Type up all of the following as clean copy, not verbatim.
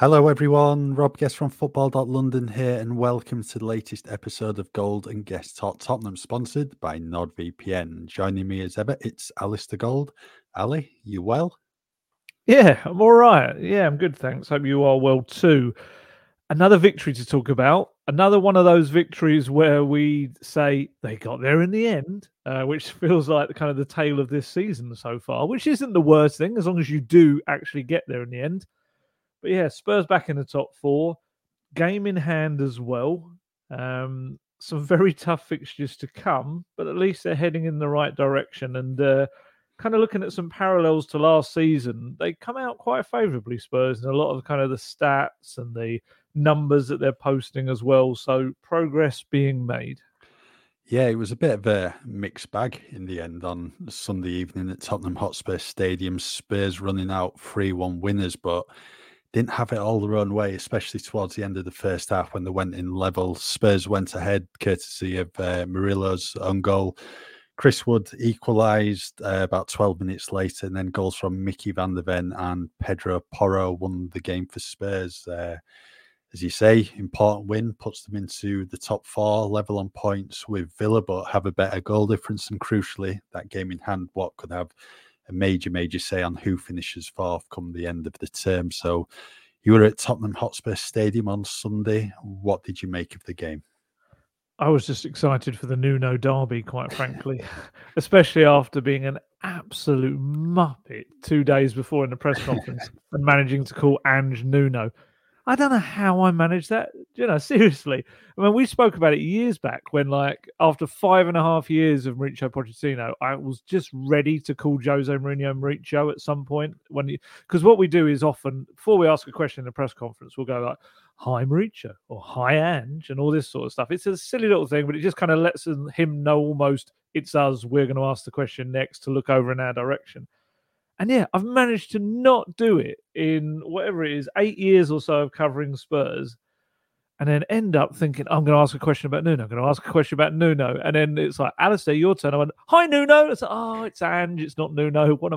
Hello, everyone. Rob Guest from Football.London here, and welcome to the latest episode of Gold and Guest Talk Tottenham, sponsored by NordVPN. Joining me as ever, it's Alistair Gold. Ali, you well? Yeah, I'm all right. Yeah, I'm good, thanks. Hope you are well too. Another victory to talk about. Another one of those victories where we say they got there in the end, which feels like the kind of the tale of this season so far, which isn't the worst thing as long as you do actually get there in the end. But yeah, Spurs back in the top four, game in hand as well. Some very tough fixtures to come, but at least they're heading in the right direction. And kind of looking at some parallels to last season, they come out quite favourably, Spurs, and a lot of kind of the stats and the numbers that they're posting as well. So progress being made. Yeah, it was a bit of a mixed bag in the end on Sunday evening at Tottenham Hotspur Stadium. Spurs running out 3-1 winners, but didn't have it all their own way, especially towards the end of the first half when they went in level. Spurs went ahead courtesy of Murillo's own goal. Chris Wood equalised about 12 minutes later, and then goals from Mickey van der Ven and Pedro Porro won the game for Spurs. As you say, important win, puts them into the top four, level on points with Villa, but have a better goal difference. And crucially, that game in hand, what could have a major say on who finishes fourth come the end of the term. So you were at Tottenham Hotspur Stadium on Sunday. What did you make of the game? I was just excited for the Nuno derby, quite frankly, especially after being an absolute muppet 2 days before in the press conference and managing to call Ange Nuno. I don't know how I managed that. Seriously. I mean, we spoke about it years back when, like, after 5.5 years of Mauricio Pochettino, I was just ready to call Jose Mourinho Mauricio at some point. Because what we do is often, before we ask a question in a press conference, we'll go like, "Hi Mauricio" or "Hi Ange" and all this sort of stuff. It's a silly little thing, but it just kind of lets him know almost it's us. We're going to ask the question next to look over in our direction. And yeah, I've managed to not do it in whatever it is, 8 years or so of covering Spurs, and then end up thinking, I'm going to ask a question about Nuno. I'm going to ask a question about Nuno. And then it's like, Alistair, your turn. I went, "Hi, Nuno." It's like, oh, it's Ange. It's not Nuno. What a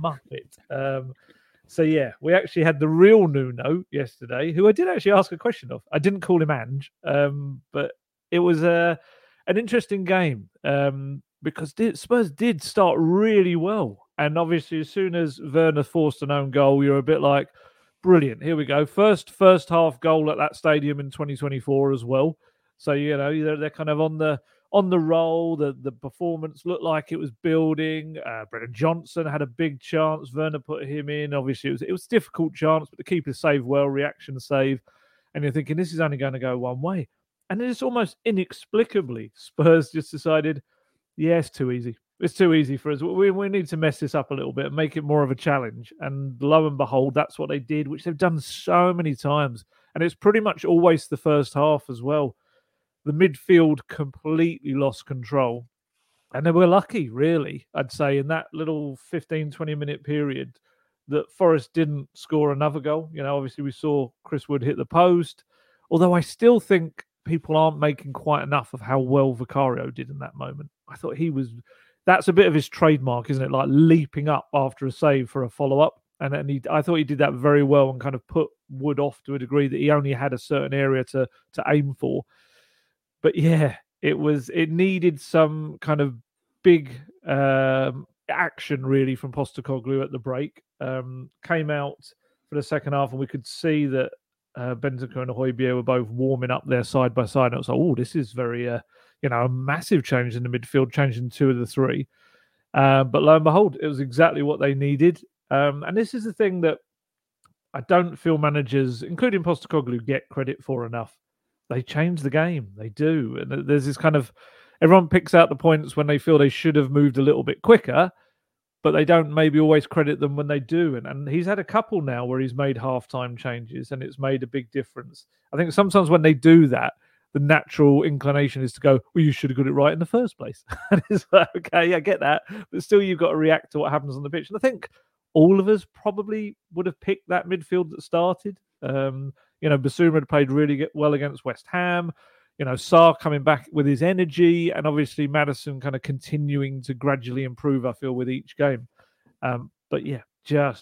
muppet. So yeah, we actually had the real Nuno yesterday, who I did actually ask a question of. I didn't call him Ange, but it was an interesting game because Spurs did start really well. And obviously, as soon as Werner forced an own goal, you're a bit like, brilliant, here we go. First half goal at that stadium in 2024 as well. So, they're kind of on the roll. The performance looked like it was building. Brennan Johnson had a big chance. Werner put him in. Obviously, it was a difficult chance, but the keeper saved well, reaction save. And you're thinking, this is only going to go one way. And then it's almost inexplicably, Spurs just decided, yeah, it's too easy. It's too easy for us. We need to mess this up a little bit and make it more of a challenge. And lo and behold, that's what they did, which they've done so many times. And it's pretty much always the first half as well. The midfield completely lost control. And they were lucky, really, I'd say, in that little 15, 20-minute period that Forest didn't score another goal. Obviously we saw Chris Wood hit the post. Although I still think people aren't making quite enough of how well Vicario did in that moment. I thought that's a bit of his trademark, isn't it? Like leaping up after a save for a follow-up. And I thought he did that very well and kind of put Wood off to a degree that he only had a certain area to aim for. But yeah, it needed some kind of big action really from Postecoglou at the break. Came out for the second half and we could see that Bentancur and Højbjerg were both warming up there side by side. And it was like, oh, this is very, a massive change in the midfield, changing two of the three. But lo and behold, it was exactly what they needed. And this is the thing that I don't feel managers, including Postecoglou, get credit for enough. They change the game. They do. And there's this kind of, everyone picks out the points when they feel they should have moved a little bit quicker, but they don't maybe always credit them when they do. And he's had a couple now where he's made halftime changes and it's made a big difference. I think sometimes when they do that, the natural inclination is to go, well, you should have got it right in the first place. And it's like, okay, yeah, I get that. But still, you've got to react to what happens on the pitch. And I think all of us probably would have picked that midfield that started. Basuma had played really well against West Ham. Sarr coming back with his energy, and obviously Maddison kind of continuing to gradually improve, I feel, with each game. But yeah, just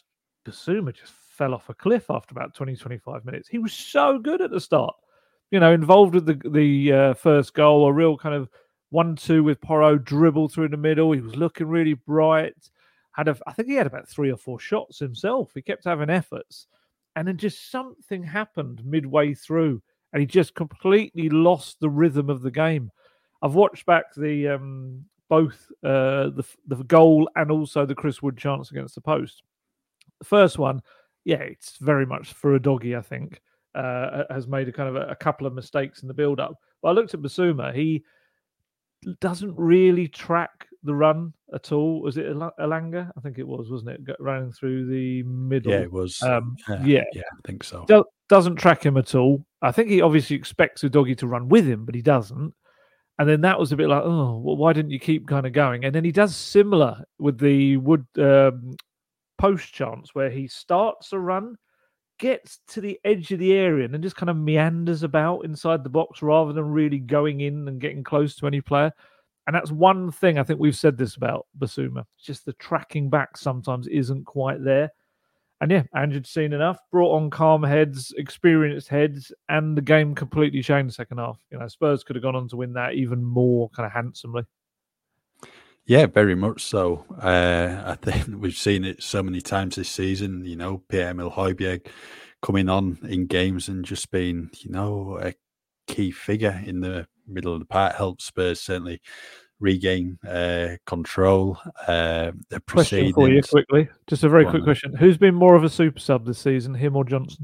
Basuma just fell off a cliff after about 20, 25 minutes. He was so good at the start, involved with the first goal, a real kind of 1-2 with Porro, dribble through the middle. He was looking really bright. I think he had about 3 or 4 shots himself. He kept having efforts. And then just something happened midway through, and he just completely lost the rhythm of the game. I've watched back both the goal and also the Chris Wood chance against the post. The first one, it's very much for a doggy, I think. Has made a couple of mistakes in the build-up. But I looked at Basuma. He doesn't really track the run at all. Was it Elanga? I think it was, wasn't it? Running through the middle. Yeah, it was. Yeah, I think so. Doesn't track him at all. I think he obviously expects Udogie to run with him, but he doesn't. And then that was a bit like, oh, well, why didn't you keep kind of going? And then he does similar with the Wood post chance where he starts a run, gets to the edge of the area, and then just kind of meanders about inside the box rather than really going in and getting close to any player. And that's one thing I think we've said this about Basuma. It's just the tracking back sometimes isn't quite there. And Ange had seen enough, brought on calm heads, experienced heads, and the game completely changed the second half. Spurs could have gone on to win that even more kind of handsomely. Yeah, very much so. I think we've seen it so many times this season, Pierre-Emile Højbjerg coming on in games and just being, a key figure in the middle of the park, helped Spurs certainly regain control. Question for you quickly, just a very quick question. Who's been more of a super sub this season, him or Johnson?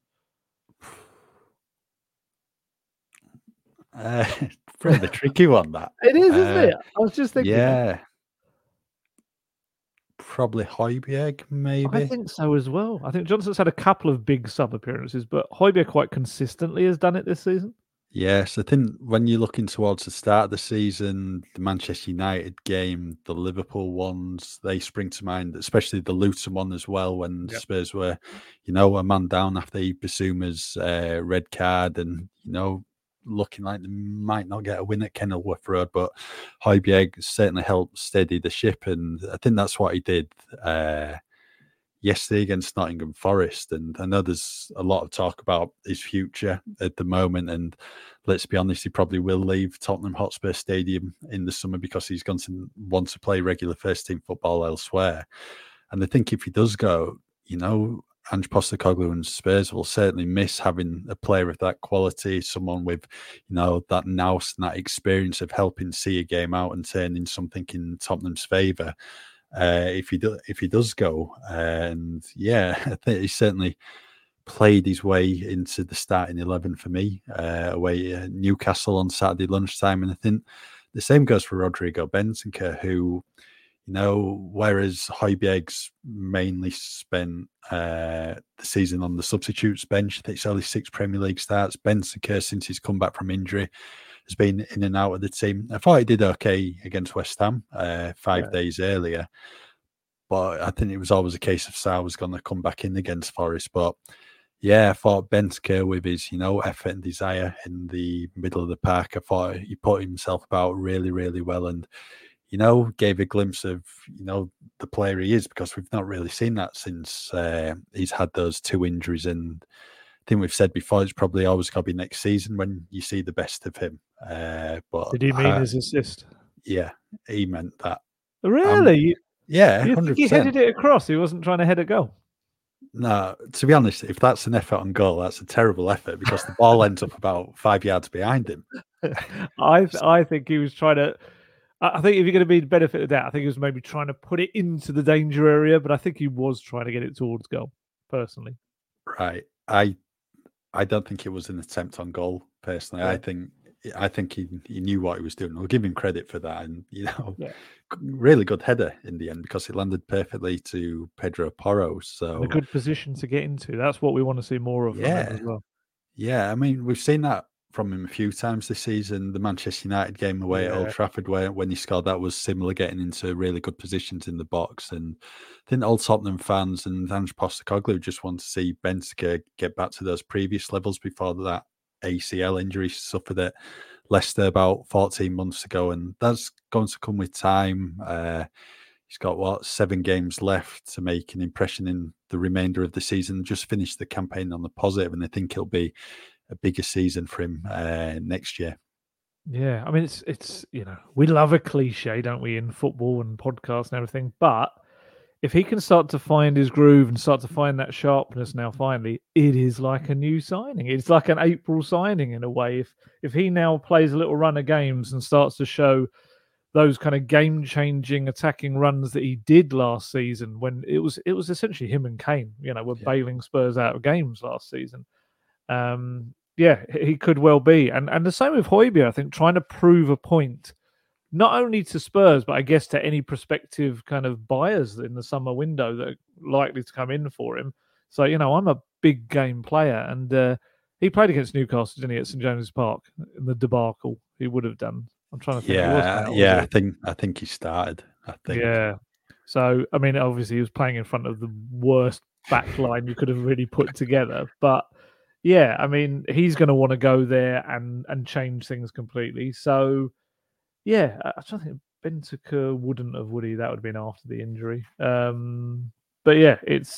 Pretty tricky one, that. It is, isn't it? I was just thinking. Yeah. Probably Højbjerg, maybe. I think so as well. I think Johnson's had a couple of big sub appearances, but Højbjerg quite consistently has done it this season. Yes, I think when you're looking towards the start of the season, the Manchester United game, the Liverpool ones, they spring to mind, especially the Luton one as well, when Spurs were, a man down after Basuma's red card and, looking like they might not get a win at Kenilworth Road, but Højbjerg certainly helped steady the ship, and I think that's what he did yesterday against Nottingham Forest. And I know there's a lot of talk about his future at the moment, and let's be honest, he probably will leave Tottenham Hotspur Stadium in the summer because he's going to want to play regular first team football elsewhere. And I think if he does go, Ange Postecoglou and Spurs will certainly miss having a player of that quality, someone with, that nous and that experience of helping see a game out and turning something in Tottenham's favour. If he does go, and I think he certainly played his way into the starting 11 for me away at Newcastle on Saturday lunchtime, and I think the same goes for Rodrigo Bentancur, who, whereas Højbjerg's mainly spent the season on the substitutes bench, I think it's only 6 Premier League starts. Bentancur, since he's come back from injury, has been in and out of the team. I thought he did okay against West Ham 5 days earlier, but I think it was always a case of Sarr was going to come back in against Forest. But I thought Bentancur, with his effort and desire in the middle of the park, I thought he put himself about really, really well, and gave a glimpse of the player he is, because we've not really seen that since he's had those 2 injuries. And I think we've said before, it's probably always got to be next season when you see the best of him. But did he mean his assist? Yeah, he meant that. Really? Yeah, you 100%. Think he headed it across? He wasn't trying to head a goal. No, to be honest, if that's an effort on goal, that's a terrible effort, because the ball ends up about 5 yards behind him. I think he was trying to. I think if you're going to be the benefit of that, I think he was maybe trying to put it into the danger area, but I think he was trying to get it towards goal, personally. Right. I don't think it was an attempt on goal, personally. Yeah. I think he knew what he was doing. I'll give him credit for that. And, really good header in the end, because it landed perfectly to Pedro Porro. So a good position to get into. That's what we want to see more of from him as well. Yeah, I mean, we've seen that from him a few times this season. The Manchester United game away at Old Trafford, where when he scored, that was similar, getting into really good positions in the box. And I think all Tottenham fans and Ange Postecoglou just want to see Bentancur get back to those previous levels before that ACL injury suffered at Leicester about 14 months ago. And that's going to come with time. He's got 7 games left to make an impression in the remainder of the season. Just finished the campaign on the positive, and I think it'll be a bigger season for him next year. Yeah, I mean, it's we love a cliche, don't we, in football and podcasts and everything. But if he can start to find his groove and start to find that sharpness now, finally, it is like a new signing. It's like an April signing in a way. If he now plays a little run of games and starts to show those kind of game-changing attacking runs that he did last season, when it was essentially him and Kane, were bailing Spurs out of games last season. Yeah, he could well be, and the same with Højbjerg. I think trying to prove a point, not only to Spurs, but I guess to any prospective kind of buyers in the summer window that are likely to come in for him. So I'm a big game player, and he played against Newcastle, didn't he, at St James's Park in the debacle? He would have done. I'm trying to think. I think he started. I think. Yeah. So I mean, obviously, he was playing in front of the worst back line you could have really put together. But yeah, I mean, he's going to want to go there and change things completely. So yeah, I don't think Bentancur wouldn't have, would he? That would have been after the injury. But yeah, it's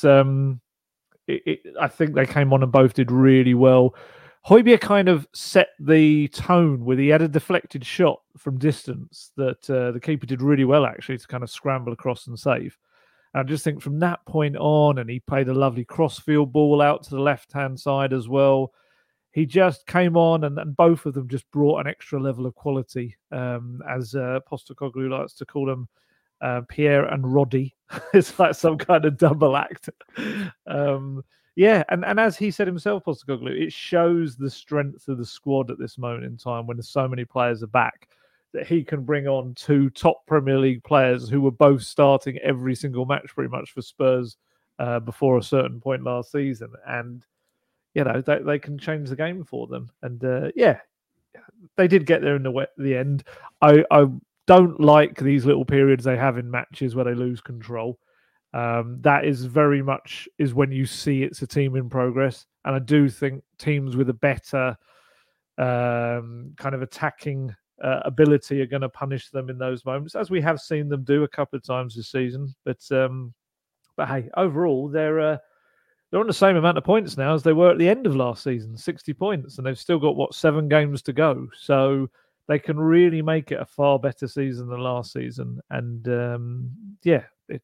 I think they came on and both did really well. Højbjerg kind of set the tone with he had a deflected shot from distance that the keeper did really well, actually, to kind of scramble across and save. And I just think from that point on, and he played a lovely crossfield ball out to the left-hand side as well. He just came on, and both of them just brought an extra level of quality, as Postecoglou likes to call them, Pierre and Roddy. It's like some kind of double act. Yeah, and as he said himself, Postecoglou, it shows the strength of the squad at this moment in time when there's so many players are back, that he can bring on 2 top Premier League players who were both starting every single match pretty much for Spurs before a certain point last season. And, they can change the game for them. And, yeah, they did get there in the end. I don't like these little periods they have in matches where they lose control. That is very much is when you see it's a team in progress. And I do think teams with a better kind of attacking ability are going to punish them in those moments, as we have seen them do a couple of times this season. But hey, overall, they're on the same amount of points now as they were at the end of last season, 60 points. And they've still got, 7 games to go. So they can really make it a far better season than last season. And yeah,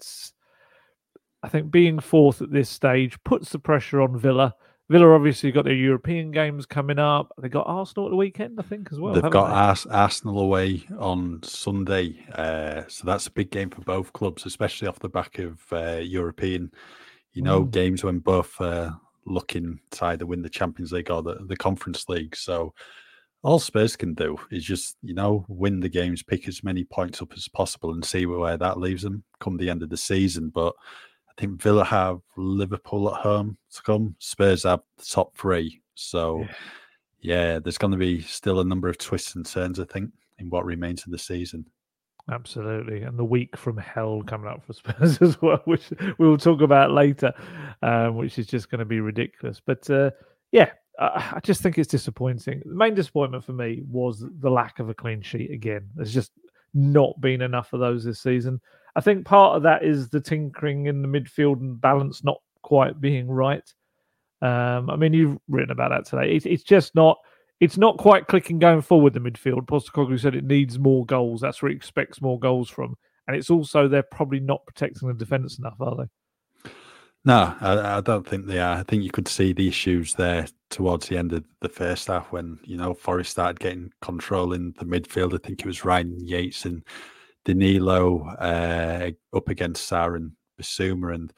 I think being 4th at this stage puts the pressure on Villa. Villa obviously got their European games coming up. They got Arsenal at the weekend, I think, as well. They've got Arsenal away on Sunday. So that's a big game for both clubs, especially off the back of European, games when both looking to either win the Champions League or the Conference League. So all Spurs can do is just, win the games, pick as many points up as possible and see where that leaves them come the end of the season. But I think Villa have Liverpool at home to come. Spurs have the top 3. So, yeah, there's going to be still a number of twists and turns, I think, in what remains of the season. Absolutely. And the week from hell coming up for Spurs as well, which we will talk about later, which is just going to be ridiculous. But, yeah, I just think it's disappointing. The main disappointment for me was the lack of a clean sheet again. There's just not been enough of those this season. I think part of that is the tinkering in the midfield and balance not quite being right. I mean, you've written about that today. It's just not. It's not quite clicking going forward. The midfield. Postecoglou said it needs more goals. That's where he expects more goals from. And it's also they're probably not protecting the defence enough, are they? No, I don't think they are. I think you could see the issues there towards the end of the first half when Forest started getting control in the midfield. I think it was Ryan Yates and Danilo up against Sarr and Bissouma, and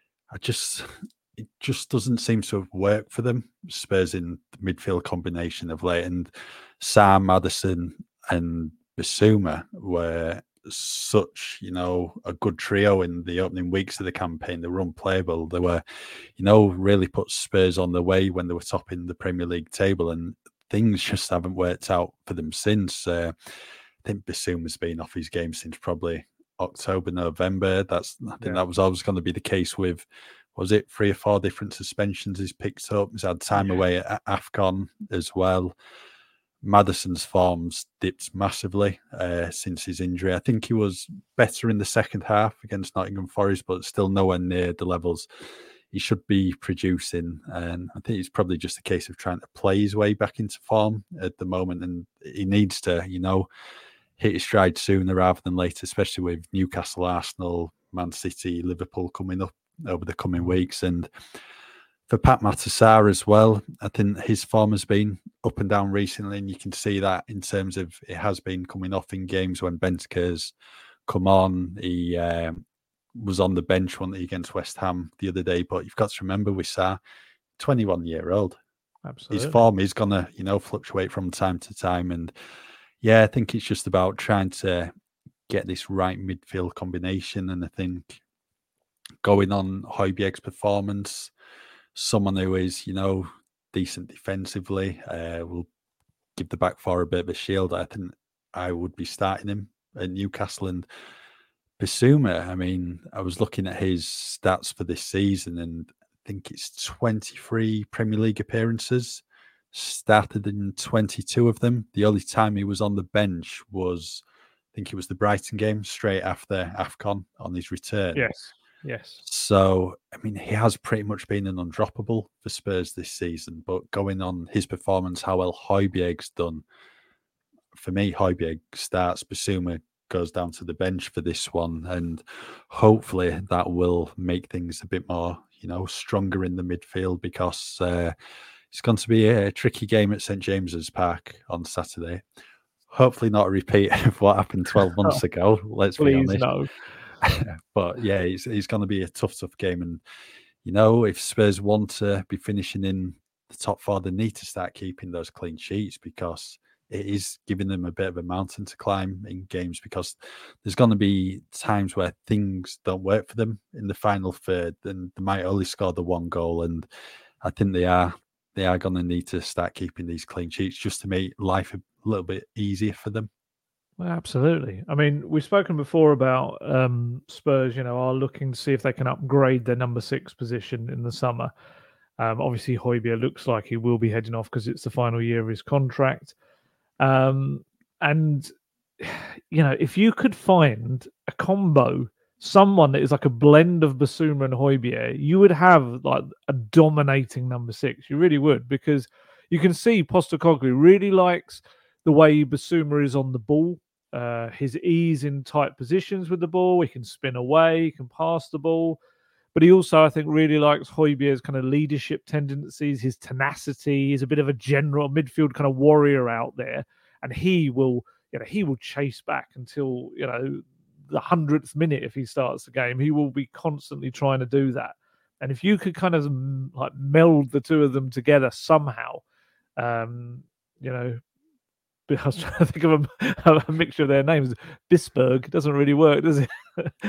it just doesn't seem to have worked for them. Spurs in the midfield combination of late, and Sarr, Maddison, and Bissouma were such a good trio in the opening weeks of the campaign. They were unplayable. They were really put Spurs on the way when they were topping the Premier League table, and things just haven't worked out for them since. I think Bissouma's been off his game since probably October, November. I think that was always going to be the case with, was it 3 or 4 different suspensions he's picked up? He's had time away at AFCON as well. Maddison's form's dipped massively since his injury. I think he was better in the second half against Nottingham Forest, but still nowhere near the levels he should be producing. And I think it's probably just a case of trying to play his way back into form at the moment. And he needs to, hit his stride sooner rather than later, especially with Newcastle, Arsenal, Man City, Liverpool coming up over the coming weeks. And for Pat Matasar as well, I think his form has been up and down recently, and you can see that in terms of it has been coming off in games when Bentancur's come on. He was on the bench, wasn't he, against West Ham the other day, but you've got to remember with Sarr, 21-year-old. Absolutely. His form is going to, fluctuate from time to time. And yeah, I think it's just about trying to get this right midfield combination. And I think going on Højbjerg's performance, someone who is, decent defensively, will give the back four a bit of a shield. I think I would be starting him at Newcastle. And Bissouma, I mean, I was looking at his stats for this season, and I think it's 23 Premier League appearances, started in 22 of them. The only time he was on the bench was, I think it was the Brighton game straight after AFCON on his return. Yes. So, I mean, he has pretty much been an undroppable for Spurs this season, but going on his performance, how well Højbjerg's done, for me, Højbjerg starts, Bissouma goes down to the bench for this one, and hopefully that will make things a bit more, stronger in the midfield, because it's going to be a tricky game at St James's Park on Saturday. Hopefully not a repeat of what happened 12 months ago, let's be honest. No. But yeah, it's going to be a tough game. And, if Spurs want to be finishing in the top four, they need to start keeping those clean sheets, because it is giving them a bit of a mountain to climb in games, because there's going to be times where things don't work for them in the final third, and they might only score the one goal. And I think they are going to need to start keeping these clean sheets just to make life a little bit easier for them. Well, absolutely. I mean, we've spoken before about Spurs, are looking to see if they can upgrade their number 6 position in the summer. Obviously, Højbjerg looks like he will be heading off because it's the final year of his contract. And, if you could find a combo, someone that is like a blend of Bissouma and Højbjerg, you would have like a dominating number 6. You really would, because you can see Postecoglou really likes the way Bissouma is on the ball, his ease in tight positions with the ball. He can spin away, he can pass the ball. But he also, I think, really likes Højbjerg's kind of leadership tendencies, his tenacity. He's a bit of a general midfield kind of warrior out there. And he will chase back until, the 100th minute if he starts the game. He will be constantly trying to do that. And if you could kind of like meld the two of them together somehow, I was trying to think of a mixture of their names. Bisberg doesn't really work, does it?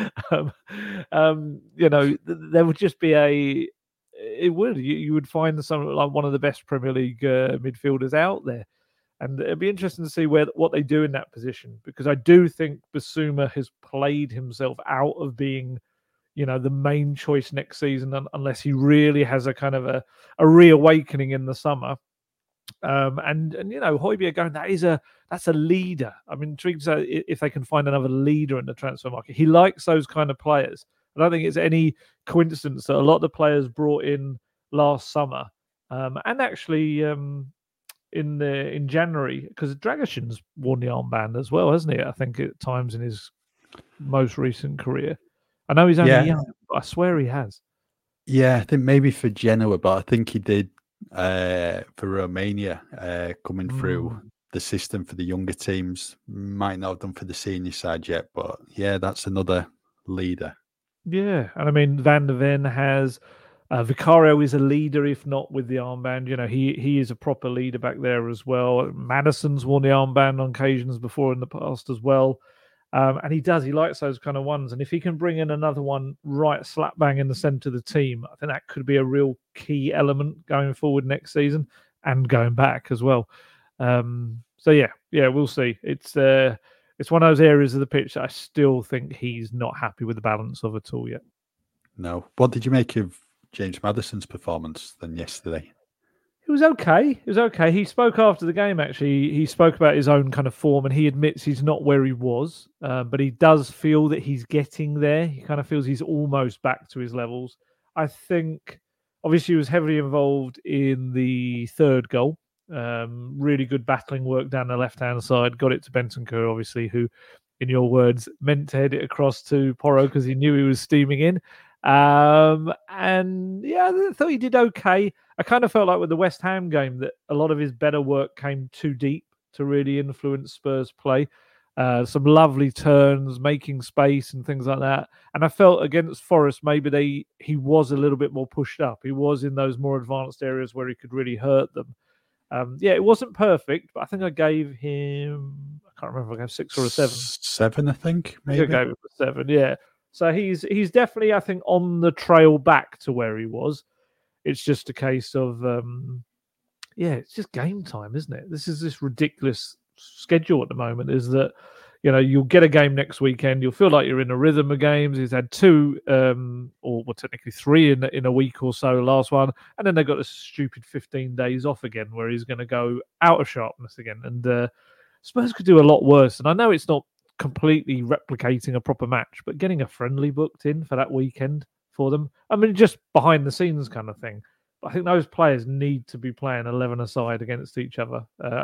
There would just be you would find some like one of the best Premier League midfielders out there, and it'd be interesting to see what they do in that position, because I do think Bissouma has played himself out of being, the main choice next season, unless he really has a kind of a reawakening in the summer. And Højbjerg going, that's a leader. I'm intrigued to say if they can find another leader in the transfer market. He likes those kind of players. I don't think it's any coincidence that a lot of the players brought in last summer, and actually in January, because Dragoshin's worn the armband as well, hasn't he? I think at times in his most recent career. I know he's only young, but I swear he has. Yeah, I think maybe for Genoa, but I think he did for Romania, coming through the system for the younger teams. Might not have done for the senior side yet, but yeah, that's another leader. Yeah, and I mean, Van der Ven has Vicario is a leader, if not with the armband. He is a proper leader back there as well. Maddison's worn the armband on occasions before in the past as well. And he likes those kind of ones. And if he can bring in another one right slap bang in the centre of the team, I think that could be a real key element going forward next season and going back as well. So yeah, we'll see. It's one of those areas of the pitch that I still think he's not happy with the balance of it all yet. No. What did you make of James Maddison's performance then yesterday? It was okay. It was okay. He spoke after the game, actually. He spoke about his own kind of form, and he admits he's not where he was, but he does feel that he's getting there. He kind of feels he's almost back to his levels. I think, obviously, he was heavily involved in the third goal. Really good battling work down the left-hand side. Got it to Bentancur, obviously, who, in your words, meant to head it across to Porro because he knew he was steaming in. And yeah, I thought he did okay. I kind of felt like with the West Ham game that a lot of his better work came too deep to really influence Spurs play. Some lovely turns, making space and things like that. And I felt against Forest, maybe he was a little bit more pushed up. He was in those more advanced areas where he could really hurt them. Yeah, it wasn't perfect, but I think I gave him, I can't remember if I gave 6 or a 7. 7, I think, maybe. I gave him a 7, yeah. So he's definitely, I think, on the trail back to where he was. It's just a case of, it's just game time, isn't it? This ridiculous schedule at the moment is that, you'll get a game next weekend. You'll feel like you're in a rhythm of games. He's had 2, technically 3 in a week or so, last one. And then they've got this stupid 15 days off again where he's going to go out of sharpness again. And Spurs could do a lot worse. And I know it's not completely replicating a proper match, but getting a friendly booked in for that weekend for them. I mean, just behind the scenes kind of thing. But I think those players need to be playing 11 aside against each other,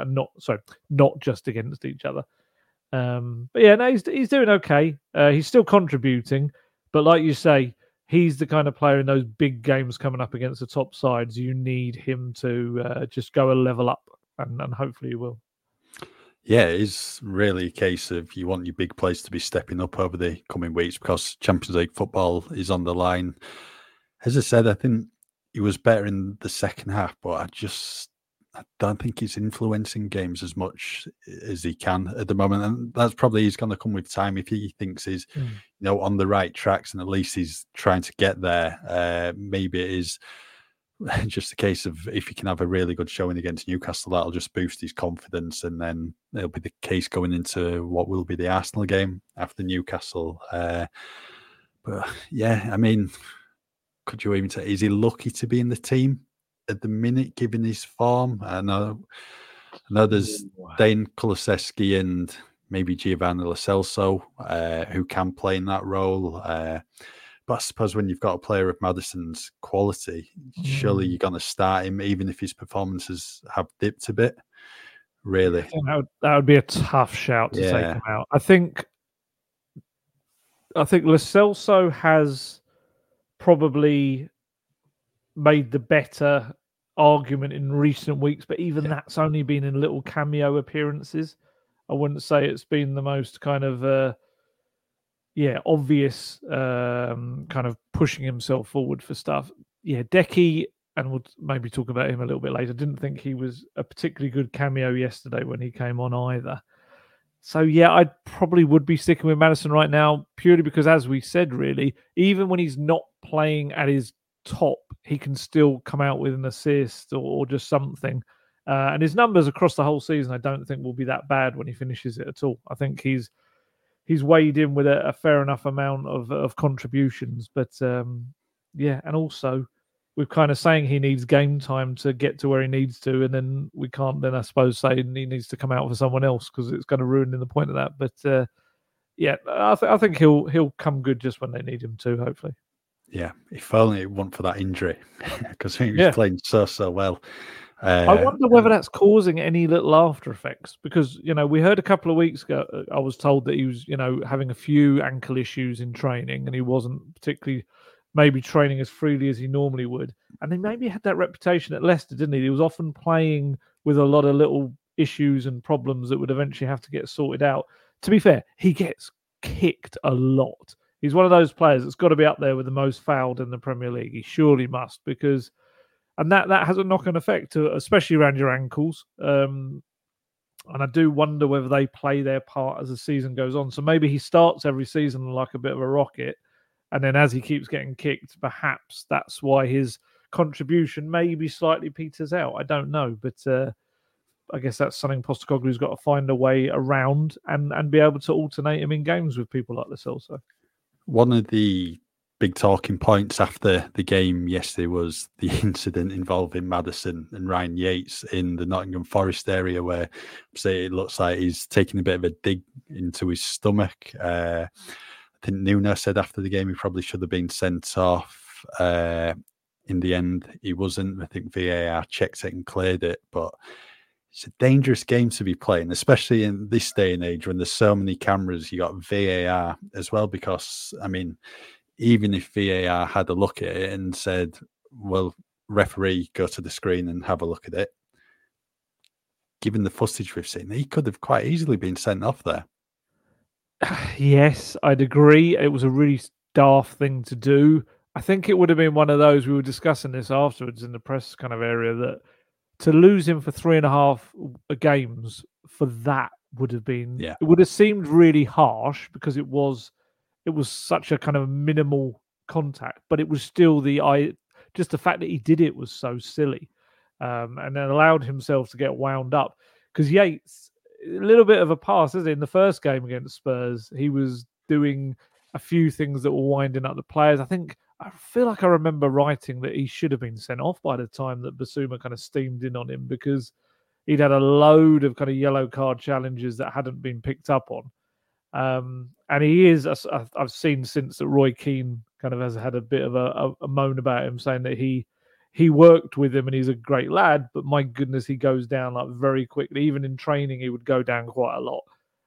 not just against each other. But yeah, no, he's doing okay. He's still contributing, but like you say, he's the kind of player in those big games coming up against the top sides. You need him to just go a level up, and hopefully he will. Yeah, it's really a case of you want your big players to be stepping up over the coming weeks because Champions League football is on the line. As I said, I think he was better in the second half, but I don't think he's influencing games as much as he can at the moment. And that's probably he's going to come with time if he thinks he's on the right tracks and at least he's trying to get there. Maybe it is just a case of if he can have a really good showing against Newcastle, that'll just boost his confidence, and then it'll be the case going into what will be the Arsenal game after Newcastle. But yeah, I mean, could you even say, is he lucky to be in the team at the minute, given his form? I know there's Dane Kulusevski and maybe Giovanni Lo Celso who can play in that role. But I suppose when you've got a player of Maddison's quality, surely you're going to start him, even if his performances have dipped a bit. Really, that would be a tough shout to take him out. I think Lo Celso has probably made the better argument in recent weeks, but even that's only been in little cameo appearances. I wouldn't say it's been the most kind of obvious kind of pushing himself forward for stuff. Yeah, Decky, and we'll maybe talk about him a little bit later, didn't think he was a particularly good cameo yesterday when he came on either. So yeah, I probably would be sticking with Maddison right now, purely because, as we said, really, even when he's not playing at his top, he can still come out with an assist or just something. And his numbers across the whole season, I don't think will be that bad when he finishes it at all. I think he's weighed in with a fair enough amount of contributions. But and also we're kind of saying he needs game time to get to where he needs to, and then we can't then, I suppose, say he needs to come out for someone else because it's going to ruin the point of that. But I think he'll come good just when they need him to, hopefully. Yeah, if only it weren't for that injury, because he was playing so well. I wonder whether that's causing any little after effects, because we heard a couple of weeks ago, I was told that he was having a few ankle issues in training and he wasn't particularly maybe training as freely as he normally would, and he maybe had that reputation at Leicester, didn't he? He was often playing with a lot of little issues and problems that would eventually have to get sorted out. To be fair, he gets kicked a lot. He's one of those players that's got to be up there with the most fouled in the Premier League. He surely must, because and that has a knock-on effect, especially around your ankles. And I do wonder whether they play their part as the season goes on. So maybe he starts every season like a bit of a rocket, and then as he keeps getting kicked, perhaps that's why his contribution maybe slightly peters out. I don't know, but I guess that's something Postecoglou's got to find a way around and be able to alternate him in games with people like Lo Celso. One of the big talking points after the game yesterday was the incident involving Maddison and Ryan Yates in the Nottingham Forest area, where say it looks like he's taking a bit of a dig into his stomach. I think Nuno said after the game he probably should have been sent off. In the end, he wasn't. I think VAR checked it and cleared it, but it's a dangerous game to be playing, especially in this day and age when there's so many cameras. You got VAR as well, because I mean, even if VAR had a look at it and said, "Well, referee, go to the screen and have a look at it," given the footage we've seen, he could have quite easily been sent off there. Yes, I'd agree. It was a really daft thing to do. I think it would have been one of those, we were discussing this afterwards in the press kind of area, that to lose him for 3.5 games for that would have been, Yeah. it would have seemed really harsh because it was such a kind of minimal contact, but it was still just the fact that he did it was so silly, and then allowed himself to get wound up. Because Yates, a little bit of a pass, isn't it? In the first game against Spurs, he was doing a few things that were winding up the players. I feel like I remember writing that he should have been sent off by the time that Basuma kind of steamed in on him, because he'd had a load of kind of yellow card challenges that hadn't been picked up on. And he is, I've seen since that Roy Keane kind of has had a bit of a moan about him, saying that he worked with him and he's a great lad, but my goodness, he goes down like very quickly. Even in training, he would go down quite a lot.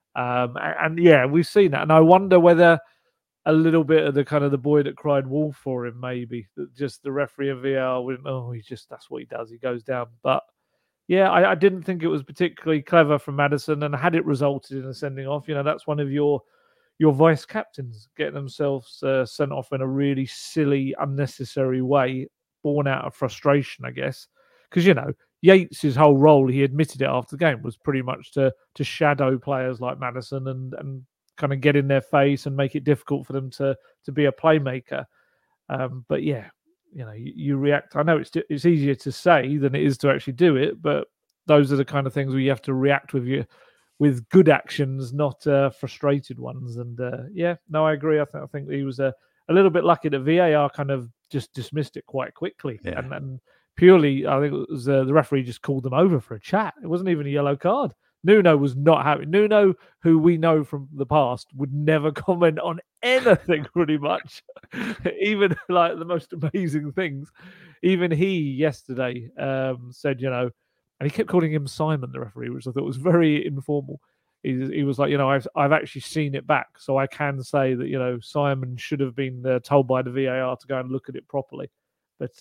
And yeah, we've seen that. And I wonder whether a little bit of the kind of the boy that cried wolf for him, maybe that just the referee of VAR went, oh, that's what he does. He goes down. But yeah, I didn't think it was particularly clever from Maddison. And had it resulted in a sending off, that's one of your vice captains getting themselves sent off in a really silly, unnecessary way, born out of frustration, I guess. Because, Yates' whole role, he admitted it after the game, was pretty much to shadow players like Maddison and kind of get in their face and make it difficult for them to be a playmaker. But yeah, you react. I know it's easier to say than it is to actually do it, but those are the kind of things where you have to react with good actions, not frustrated ones. And I agree. I think he was a little bit lucky that VAR kind of just dismissed it quite quickly. Yeah. And purely, I think it was the referee just called them over for a chat. It wasn't even a yellow card. Nuno was not happy. Nuno, who we know from the past, would never comment on anything pretty much, even like the most amazing things. Even he yesterday said, and he kept calling him Simon, the referee, which I thought was very informal. He was like, I've actually seen it back, so I can say that, Simon should have been told by the VAR to go and look at it properly. But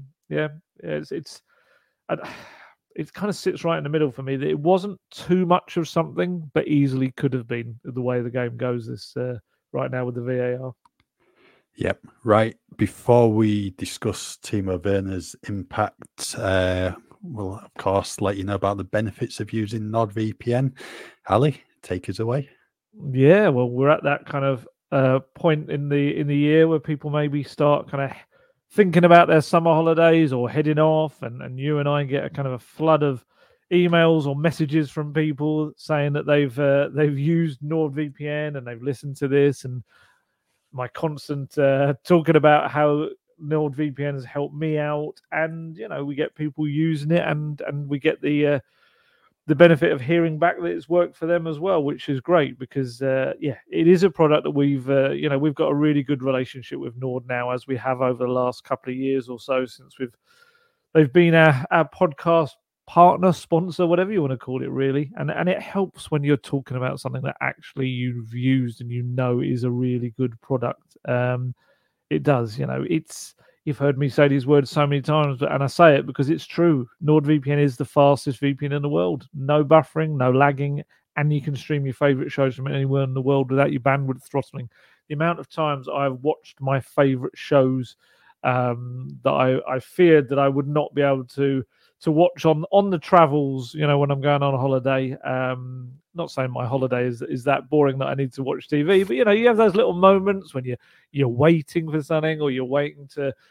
it kind of sits right in the middle for me that it wasn't too much of something, but easily could have been the way the game goes this right now with the VAR. Yep. Right. Before we discuss Timo Werner's impact, we'll, of course, let you know about the benefits of using NordVPN. Ali, take us away. Yeah, well, we're at that kind of point in the year where people maybe start kind of thinking about their summer holidays or heading off, and you and I get a kind of a flood of emails or messages from people saying that they've used NordVPN and they've listened to this, and my constant talking about how NordVPN has helped me out, and we get people using it, and we get the benefit of hearing back that it's worked for them as well, which is great because it is a product that we've got a really good relationship with Nord now, as we have over the last couple of years or so since they've been our podcast partner, sponsor, whatever you want to call it, really. And it helps when you're talking about something that actually you've used and is a really good product. It does, you've heard me say these words so many times, and I say it because it's true. NordVPN is the fastest VPN in the world. No buffering, no lagging, and you can stream your favorite shows from anywhere in the world without your bandwidth throttling. The amount of times I've watched my favorite shows that I feared that I would not be able to watch on the travels, when I'm going on a holiday. Not saying my holiday is that boring that I need to watch TV, but you have those little moments when you're waiting for something, or you're waiting to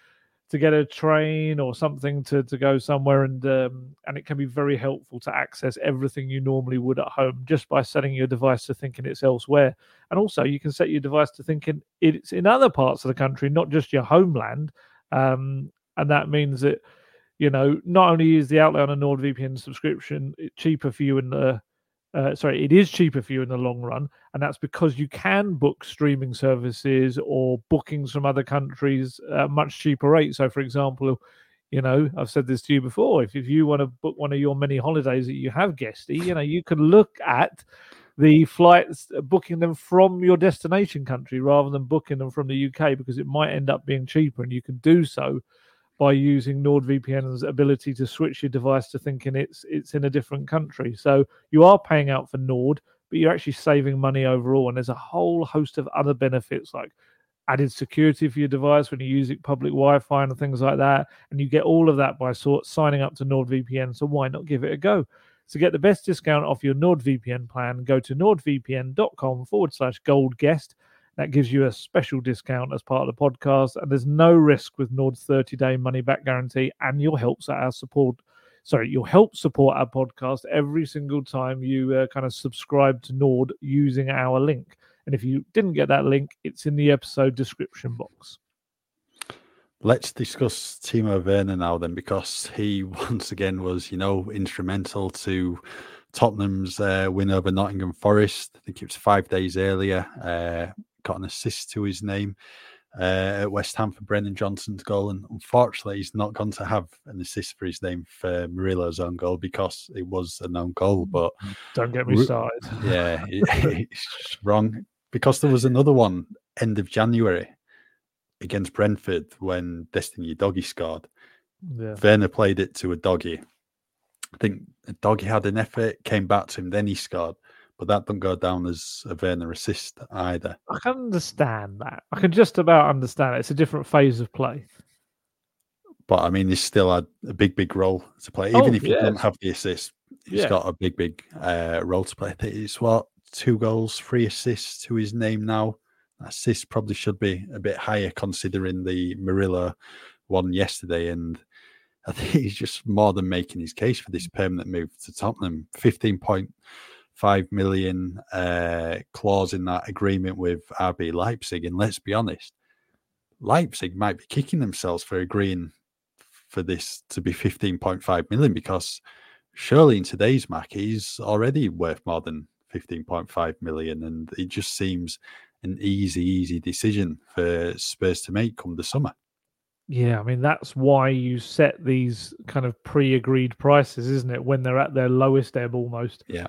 to get a train or something to go somewhere, and it can be very helpful to access everything you normally would at home just by setting your device to thinking it's elsewhere. And also you can set your device to thinking it's in other parts of the country, not just your homeland. And that means that, not only is the outlay on a NordVPN subscription cheaper for you in the it is cheaper for you in the long run, and that's because you can book streaming services or bookings from other countries at a much cheaper rate. So, for example, I've said this to you before, if you want to book one of your many holidays that you have, Guesty, you can look at the flights, booking them from your destination country rather than booking them from the UK, because it might end up being cheaper, and you can do so by using NordVPN's ability to switch your device to thinking it's in a different country. So you are paying out for Nord, but you're actually saving money overall. And there's a whole host of other benefits, like added security for your device when you're using public Wi-Fi and things like that. And you get all of that by signing up to NordVPN. So why not give it a go? To get the best discount off your NordVPN plan, go to nordvpn.com/goldguest. That gives you a special discount as part of the podcast, and there's no risk with Nord's 30-day money-back guarantee, and you'll help support our podcast every single time you kind of subscribe to Nord using our link. And if you didn't get that link, it's in the episode description box. Let's discuss Timo Werner now then, because he once again was, instrumental to Tottenham's win over Nottingham Forest. I think it was 5 days earlier. Got an assist to his name at West Ham for Brennan Johnson's goal, and unfortunately he's not going to have an assist for his name for Murillo's own goal because it was an own goal. But don't get me started. Yeah, it's just wrong, because there was another one end of January against Brentford when Destiny Doggy scored. Yeah. Werner played it to a doggy. I think a doggy had an effort, came back to him, then he scored. But that doesn't go down as a Werner assist either. I can understand that. I can just about understand it. It's a different phase of play. But I mean, he's still had a big role to play. Even if he doesn't have the assist, he's got a big role to play. I think it's 2 goals, 3 assists to his name now. Assists probably should be a bit higher considering the Murillo one yesterday. And I think he's just more than making his case for this permanent move to Tottenham. 15.5 million clause in that agreement with RB Leipzig. And let's be honest, Leipzig might be kicking themselves for agreeing for this to be 15.5 million, because surely in today's market, he's already worth more than 15.5 million. And it just seems an easy decision for Spurs to make come the summer. Yeah, I mean, that's why you set these kind of pre-agreed prices, isn't it? When they're at their lowest ebb almost. Yeah.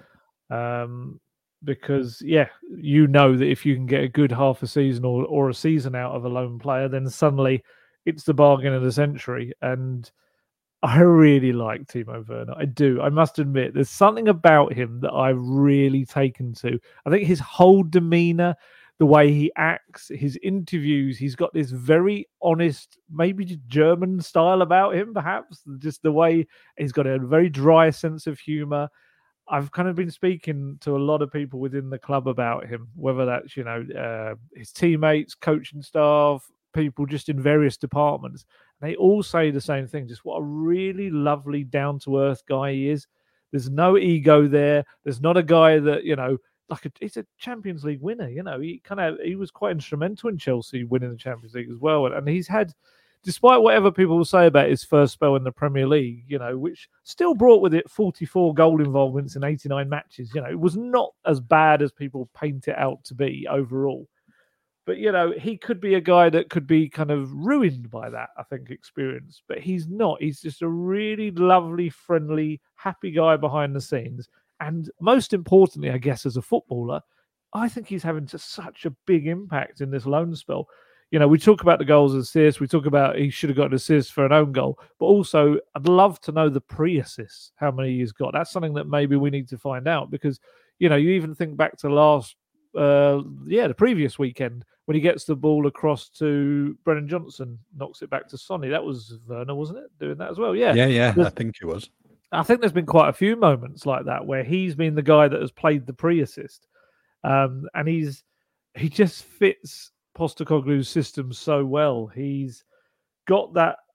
Because, that if you can get a good half a season or a season out of a lone player, then suddenly it's the bargain of the century. And I really like Timo Werner. I do. I must admit, there's something about him that I've really taken to. I think his whole demeanor, the way he acts, his interviews, he's got this very honest, maybe German style about him, perhaps. Just the way he's got a very dry sense of humor. I've kind of been speaking to a lot of people within the club about him, whether that's, his teammates, coaching staff, people just in various departments. They all say the same thing, just what a really lovely, down-to-earth guy he is. There's no ego there. There's not a guy that, he's a Champions League winner. He was quite instrumental in Chelsea winning the Champions League as well. And he's had, despite whatever people will say about his first spell in the Premier League, which still brought with it 44 goal involvements in 89 matches. It was not as bad as people paint it out to be overall. But, he could be a guy that could be kind of ruined by that, I think, experience. But he's not. He's just a really lovely, friendly, happy guy behind the scenes. And most importantly, I guess, as a footballer, I think he's having such a big impact in this loan spell. We talk about the goals and assists. We talk about he should have got an assist for an own goal. But also, I'd love to know the pre-assists, how many he's got. That's something that maybe we need to find out, because, you even think back to the previous weekend when he gets the ball across to Brennan Johnson, knocks it back to Sonny. That was Werner, wasn't it? Doing that as well. Yeah. Yeah. I think it was. I think there's been quite a few moments like that where he's been the guy that has played the pre-assist. And he just fits Postecoglou's system so well. He's got that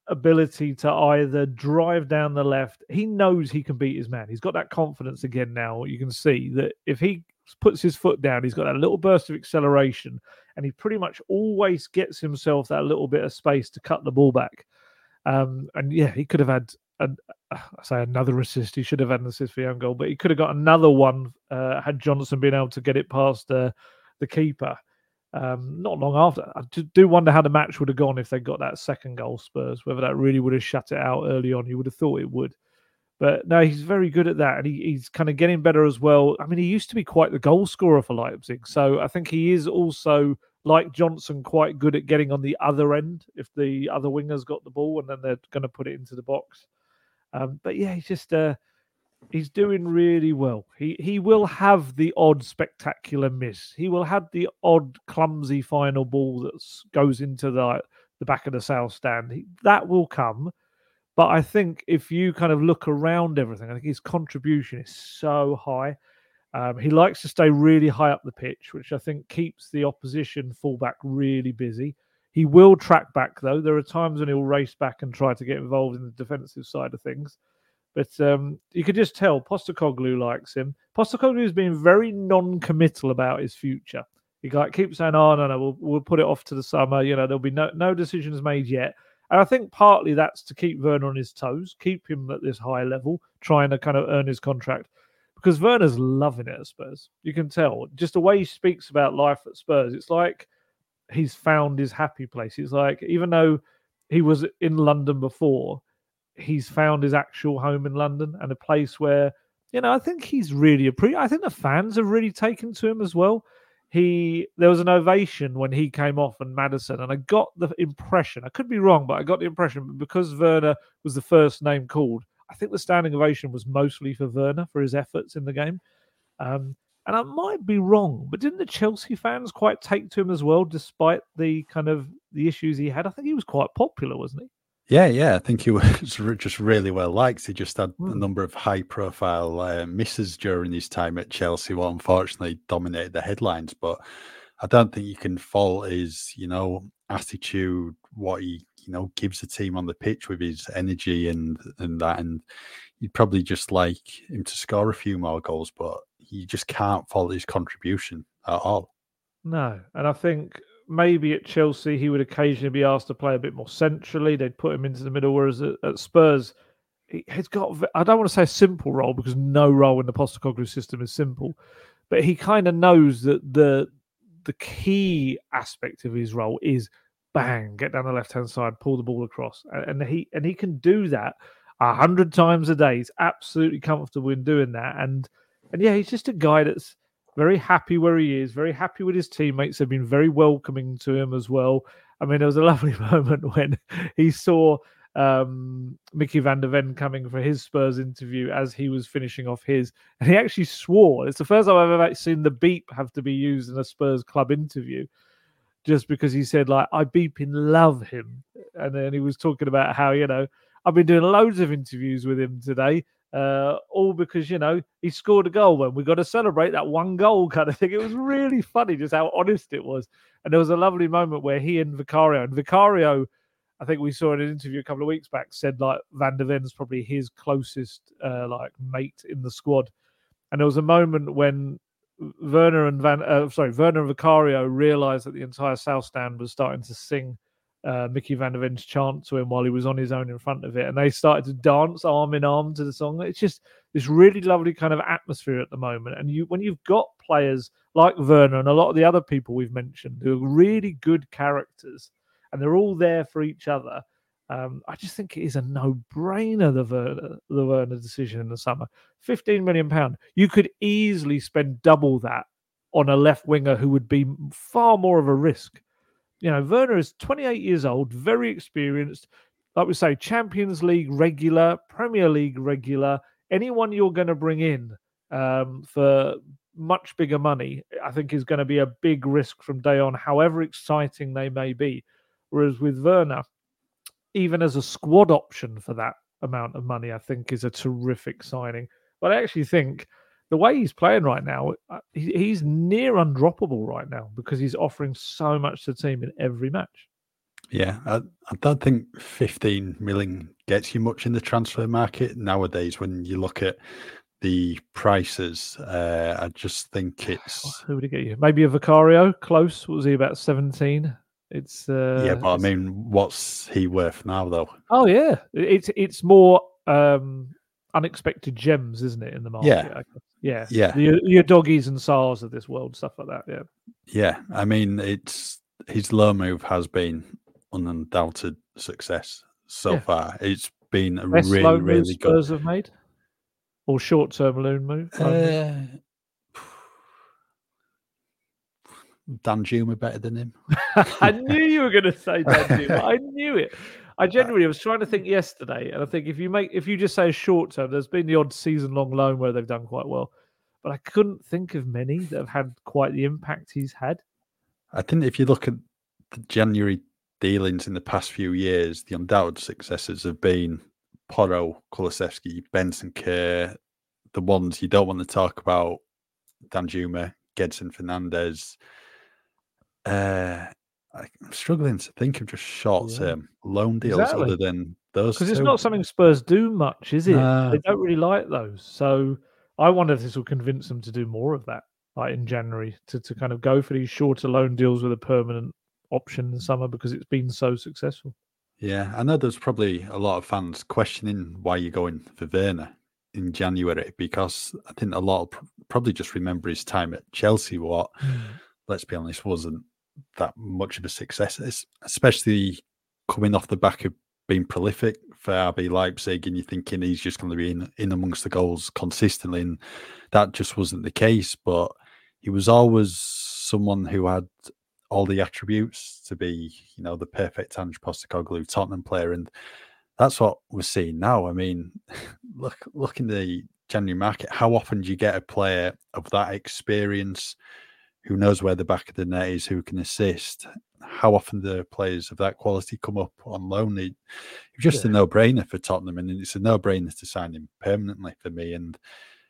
ability to either drive down the left. He knows he can beat his man. He's got that confidence again now. You can see that if he puts his foot down, he's got that little burst of acceleration, and he pretty much always gets himself that little bit of space to cut the ball back. And yeah, he could have had, I say another assist. He should have had an assist for the own goal, but he could have got another one had Johnson been able to get it past the keeper. Not long after. I do wonder how the match would have gone if they got that second goal, Spurs, whether that really would have shut it out early on. You would have thought it would. But no, he's very good at that, and he's kind of getting better as well. I mean, he used to be quite the goal scorer for Leipzig, so I think he is also, like Johnson, quite good at getting on the other end if the other wingers got the ball and then they're going to put it into the box. But yeah, he's just he's doing really well. He will have the odd spectacular miss. He will have the odd clumsy final ball that goes into the back of the south stand. That will come. But I think if you kind of look around everything, I think his contribution is so high. He likes to stay really high up the pitch, which I think keeps the opposition fullback really busy. He will track back, though. There are times when he'll race back and try to get involved in the defensive side of things. But you could just tell Postecoglou likes him. Postecoglou has been very non-committal about his future. He keeps saying, "Oh no, we'll put it off to the summer. You know, there'll be no decisions made yet." And I think partly that's to keep Werner on his toes, keep him at this high level, trying to kind of earn his contract. Because Werner's loving it at Spurs. You can tell. Just the way he speaks about life at Spurs, it's like he's found his happy place. It's like, even though he was in London before, he's found his actual home in London, and a place where, you know, I think he's really I think the fans have really taken to him as well. There was an ovation when he came off and Maddison, and I got the impression, I could be wrong, but I got the impression because Werner was the first name called, I think the standing ovation was mostly for Werner for his efforts in the game. And I might be wrong, but didn't the Chelsea fans quite take to him as well, despite the kind of the issues he had? I think he was quite popular, wasn't he? Yeah. I think he was just really well liked. He just had a number of high-profile misses during his time at Chelsea, what unfortunately dominated the headlines. But I don't think you can fault his, attitude, what he, gives the team on the pitch with his energy and that. And you'd probably just like him to score a few more goals, but you just can't fault his contribution at all. No, and I think maybe at Chelsea he would occasionally be asked to play a bit more centrally. They'd put him into the middle, whereas at Spurs, he's got, I don't want to say a simple role because no role in the Postecoglou system is simple, but he kind of knows that the key aspect of his role is bang, get down the left-hand side, pull the ball across. And he can do that 100 times a day. He's absolutely comfortable in doing that. And yeah, he's just a guy that's very happy where he is, very happy with his teammates. They've been very welcoming to him as well. I mean, there was a lovely moment when he saw Mickey van der Ven coming for his Spurs interview as he was finishing off his, and he actually swore. It's the first time I've ever seen the beep have to be used in a Spurs club interview, just because he said, like, I beep and love him. And then he was talking about how, I've been doing loads of interviews with him today, all because, he scored a goal when we got to celebrate that one goal kind of thing. It was really funny just how honest it was. And there was a lovely moment where he and Vicario, I think we saw in an interview a couple of weeks back, said like Van der Ven's probably his closest mate in the squad. And there was a moment when Werner and Vicario realised that the entire South Stand was starting to sing Mickey van der Ven's chant to him while he was on his own in front of it, and they started to dance arm in arm to the song. It's just this really lovely kind of atmosphere at the moment. And when you've got players like Werner and a lot of the other people we've mentioned who are really good characters, and they're all there for each other, I just think it is a no-brainer, the Werner decision in the summer. £15 million. You could easily spend double that on a left winger who would be far more of a risk. Werner is 28 years old, very experienced. Like we say, Champions League regular, Premier League regular. Anyone you're going to bring in for much bigger money, I think is going to be a big risk from day on, however exciting they may be. Whereas with Werner, even as a squad option for that amount of money, I think is a terrific signing. But I actually think the way he's playing right now, he's near undroppable right now because he's offering so much to the team in every match. Yeah, I don't think 15 million gets you much in the transfer market nowadays when you look at the prices. I just think it's Who would it get you? Maybe a Vicario. Close. What was he, about 17? It's yeah, but I it's mean, what's he worth now though? oh yeah. It's more unexpected gems, isn't it, in the Yeah, market? I guess. Yeah. yeah, Your doggies and SARS of this world, stuff like that. Yeah. yeah. I mean, it's his low move has been an undoubted success so Yeah. far. It's been a Best really, loan move really good. Spurs have made? Or short term loan move? Uh, Dan Juma better than him. I knew you were going to say Danjuma. I knew it. I Uh, genuinely was trying to think yesterday, and I think if you just say short term, there's been the odd season long loan where they've done quite well, but I couldn't think of many that have had quite the impact he's had. I think if you look at the January dealings in the past few years, the undoubted successes have been Porro, Kulusevski, Benson Kerr, the ones you don't want to talk about, Danjuma, Gedson Fernandez. I'm struggling to think of just short-term loan deals Exactly. other than those Because it's two. not something Spurs do much, is it? They No, don't really like those. So I wonder if this will convince them to do more of that, like in January, to kind of go for these shorter loan deals with a permanent option in summer because it's been so successful. yeah, I know there's probably a lot of fans questioning why you're going for Werner in January because I think a lot of probably just remember his time at Chelsea. What, let's be honest, wasn't that much of a success, especially coming off the back of being prolific for RB Leipzig, and you're thinking he's just going to be in amongst the goals consistently, and that just wasn't the case. But he was always someone who had all the attributes to be, the perfect Ange Postecoglou Tottenham player, and that's what we're seeing now. I mean, look in the January market. How often do you get a player of that experience who knows where the back of the net is, who can assist? How often do players of that quality come up on loan? It's just a no-brainer for Tottenham, and it's a no-brainer to sign him permanently for me. And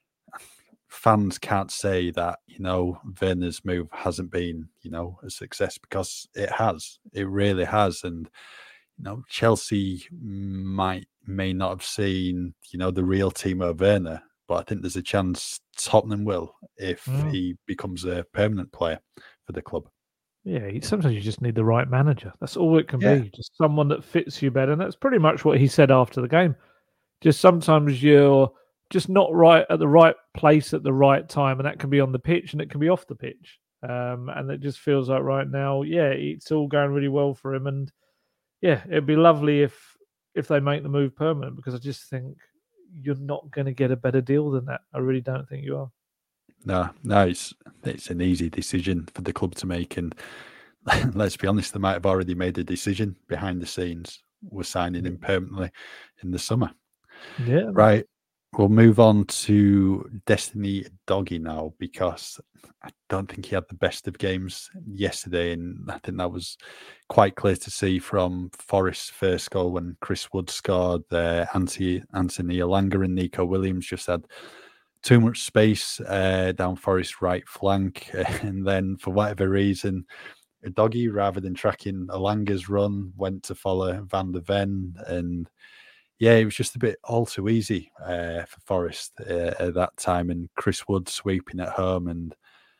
fans can't say that, Werner's move hasn't been, a success, because it has. It really has. And, Chelsea may not have seen, the real Timo Werner, but I think there's a chance Tottenham will if he becomes a permanent player for the club. Yeah, sometimes you just need the right manager. That's all it can Yeah. be. Just someone that fits you better. And that's pretty much what he said after the game. Just sometimes you're just not right at the right place at the right time. And that can be on the pitch and it can be off the pitch. And it just feels like right now, yeah, it's all going really well for him. And yeah, it'd be lovely if they make the move permanent, because I just think you're not going to get a better deal than that. I really don't think you are. No, it's an easy decision for the club to make, and let's be honest, they might have already made a decision behind the scenes. We're signing him permanently in the summer. Yeah. Right. We'll move on to Destiny Doggy now, because I don't think he had the best of games yesterday, and I think that was quite clear to see from Forest's first goal when Chris Wood scored. Anthony Elanga and Nico Williams just had too much space down Forest's right flank, and then for whatever reason, Doggy, rather than tracking Elanga's run, went to follow Van der Ven, and yeah, it was just a bit all too easy for Forest at that time, and Chris Wood sweeping at home. And,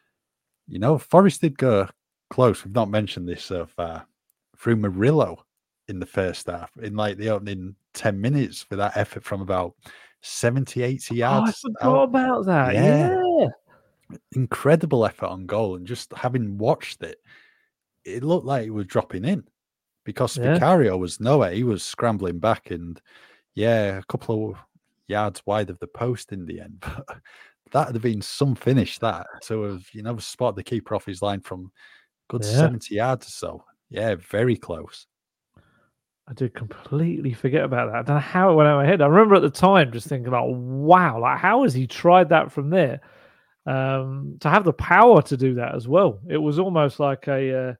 Forest did go close. We've not mentioned this so far. Through Murillo in the first half, in like the opening 10 minutes, with that effort from about 70, 80 yards. I forgot about that. Yeah. Incredible effort on goal. And just having watched it, it looked like it was dropping in, because Vicario was nowhere. He was scrambling back, and a couple of yards wide of the post in the end. But that'd have been some finish, that, to have spot the keeper off his line from good 70 yards or so. Yeah, very close. I did completely forget about that. I don't know how it went out of my head. I remember at the time just thinking, like, wow, like, how has he tried that from there? To have the power to do that as well. It was almost like a,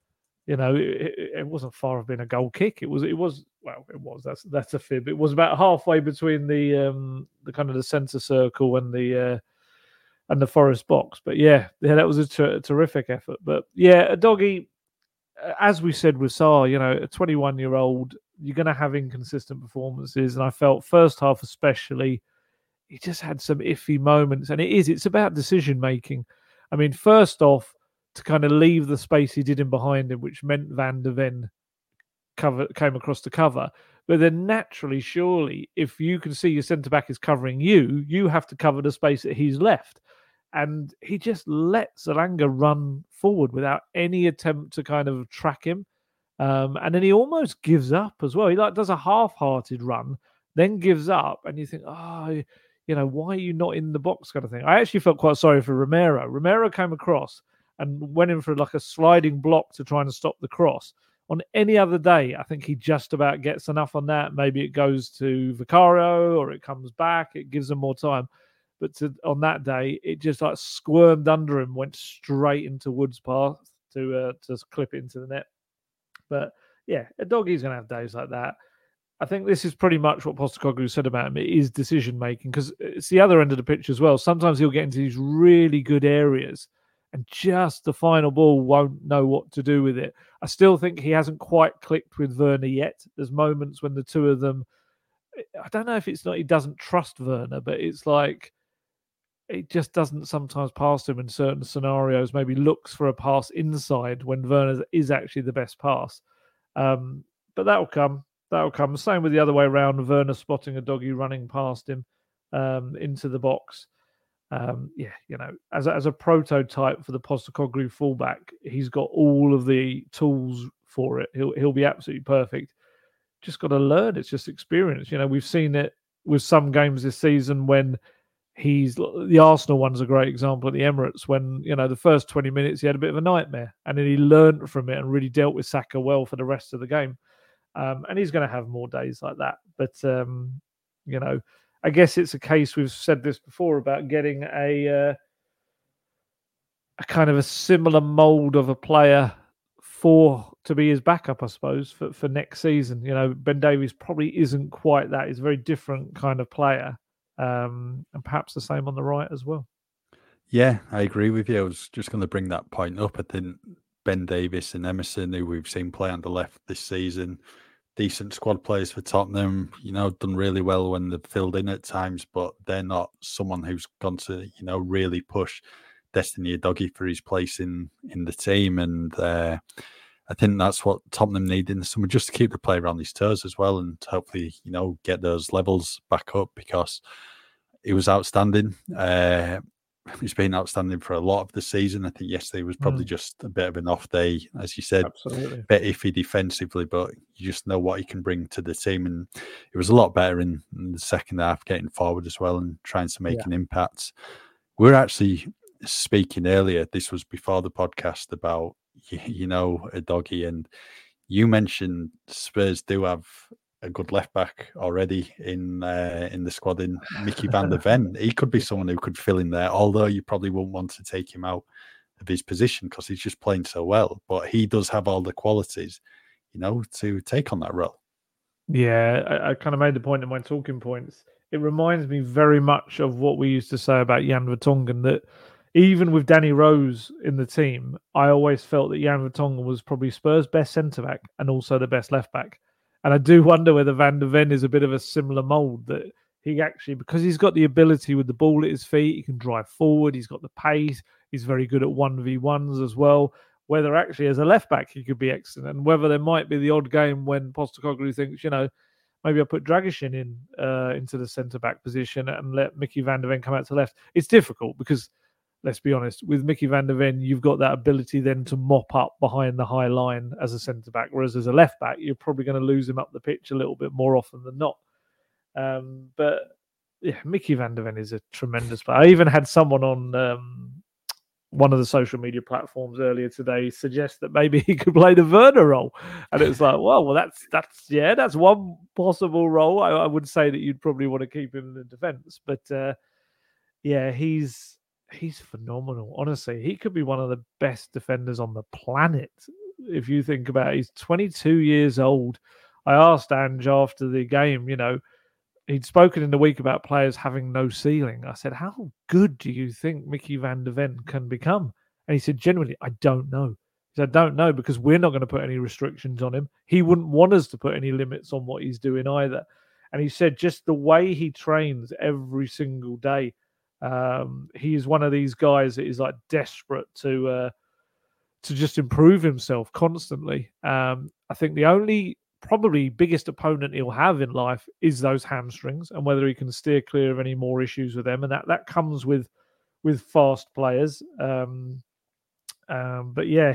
it wasn't far of being a goal kick. It was. Well, it was. That's a fib. It was about halfway between the kind of the centre circle and the Forest box. But yeah, that was a terrific effort. But yeah, a Doggy. as we said with Sarr, a 21-year-old, you're going to have inconsistent performances. And I felt first half especially, he just had some iffy moments. And it's about decision making. I mean, first off, to kind of leave the space he did in behind him, which meant Van de Ven came across to cover. But then naturally, surely, if you can see your centre-back is covering you, you have to cover the space that he's left. And he just let Zelanga run forward without any attempt to kind of track him. And then he almost gives up as well. He does a half-hearted run, then gives up. And you think, why are you not in the box kind of thing? I actually felt quite sorry for Romero. Romero came across and went in for like a sliding block to try and stop the cross. On any other day, I think he just about gets enough on that. Maybe it goes to Vicario or it comes back. It gives him more time. But on that day, it just like squirmed under him, went straight into Wood's path to clip it into the net. But yeah, Udogie's going to have days like that. I think this is pretty much what Postecoglou said about him. It is decision making, because it's the other end of the pitch as well. Sometimes he'll get into these really good areas and just the final ball won't know what to do with it. I still think he hasn't quite clicked with Werner yet. There's moments when the two of them, I don't know if it's not he doesn't trust Werner, but it's like it just doesn't sometimes pass him in certain scenarios, maybe looks for a pass inside when Werner is actually the best pass. But that'll come. That'll come. Same with the other way around, Werner spotting Udogie running past him into the box. As a prototype for the Postecoglou fullback, he's got all of the tools for it. He'll be absolutely perfect. Just got to learn. It's just experience. We've seen it with some games this season when the Arsenal one's a great example at the Emirates when, the first 20 minutes he had a bit of a nightmare and then he learned from it and really dealt with Saka well for the rest of the game. And he's going to have more days like that. But, I guess it's a case, we've said this before, about getting a kind of a similar mould of a player to be his backup, I suppose, for next season. Ben Davies probably isn't quite that. He's a very different kind of player. And perhaps the same on the right as well. Yeah, I agree with you. I was just going to bring that point up. I think Ben Davies and Emerson, who we've seen play on the left this season, decent squad players for Tottenham, done really well when they've filled in at times, but they're not someone who's gone to, really push Destiny Udogie for his place in the team. And I think that's what Tottenham need in the summer, just to keep the player on his toes as well, and hopefully, get those levels back up, because he was outstanding. He's been outstanding for a lot of the season. I think yesterday was probably just a bit of an off day, as you said. Absolutely. A bit iffy defensively, but you just know what he can bring to the team. And it was a lot better in the second half, getting forward as well and trying to make an impact. We're actually speaking earlier, this was before the podcast, about, Udogie, and you mentioned Spurs do have a good left back already in the squad in Mickey van der Ven. He could be someone who could fill in there, although you probably wouldn't want to take him out of his position because he's just playing so well. But he does have all the qualities, to take on that role. Yeah, I kind of made the point in my talking points. It reminds me very much of what we used to say about Jan Vertonghen, that even with Danny Rose in the team, I always felt that Jan Vertonghen was probably Spurs' best centre-back and also the best left-back. And I do wonder whether Van der Ven is a bit of a similar mould, that he actually, because he's got the ability with the ball at his feet, he can drive forward, he's got the pace, he's very good at 1v1s as well, whether actually as a left-back he could be excellent, and whether there might be the odd game when Postecoglou thinks, maybe I'll put Dragusin into the centre-back position and let Mickey van der Ven come out to left. It's difficult because, let's be honest, with Mickey van der Ven, you've got that ability then to mop up behind the high line as a centre-back, whereas as a left-back, you're probably going to lose him up the pitch a little bit more often than not. But yeah, Mickey van der Ven is a tremendous player. I even had someone on one of the social media platforms earlier today suggest that maybe he could play the Werner role. And it's like, well, that's one possible role. I would say that you'd probably want to keep him in the defence. But he's phenomenal. Honestly, he could be one of the best defenders on the planet. If you think about it, he's 22 years old. I asked Ange after the game, he'd spoken in the week about players having no ceiling. I said, how good do you think Mickey van der Ven can become? And he said, genuinely, I don't know. He said, I don't know, because we're not going to put any restrictions on him. He wouldn't want us to put any limits on what he's doing either. And he said just the way he trains every single day, he is one of these guys that is like desperate to just improve himself constantly. I think the only probably biggest opponent he'll have in life is those hamstrings, and whether he can steer clear of any more issues with them. And that comes with fast players. But yeah,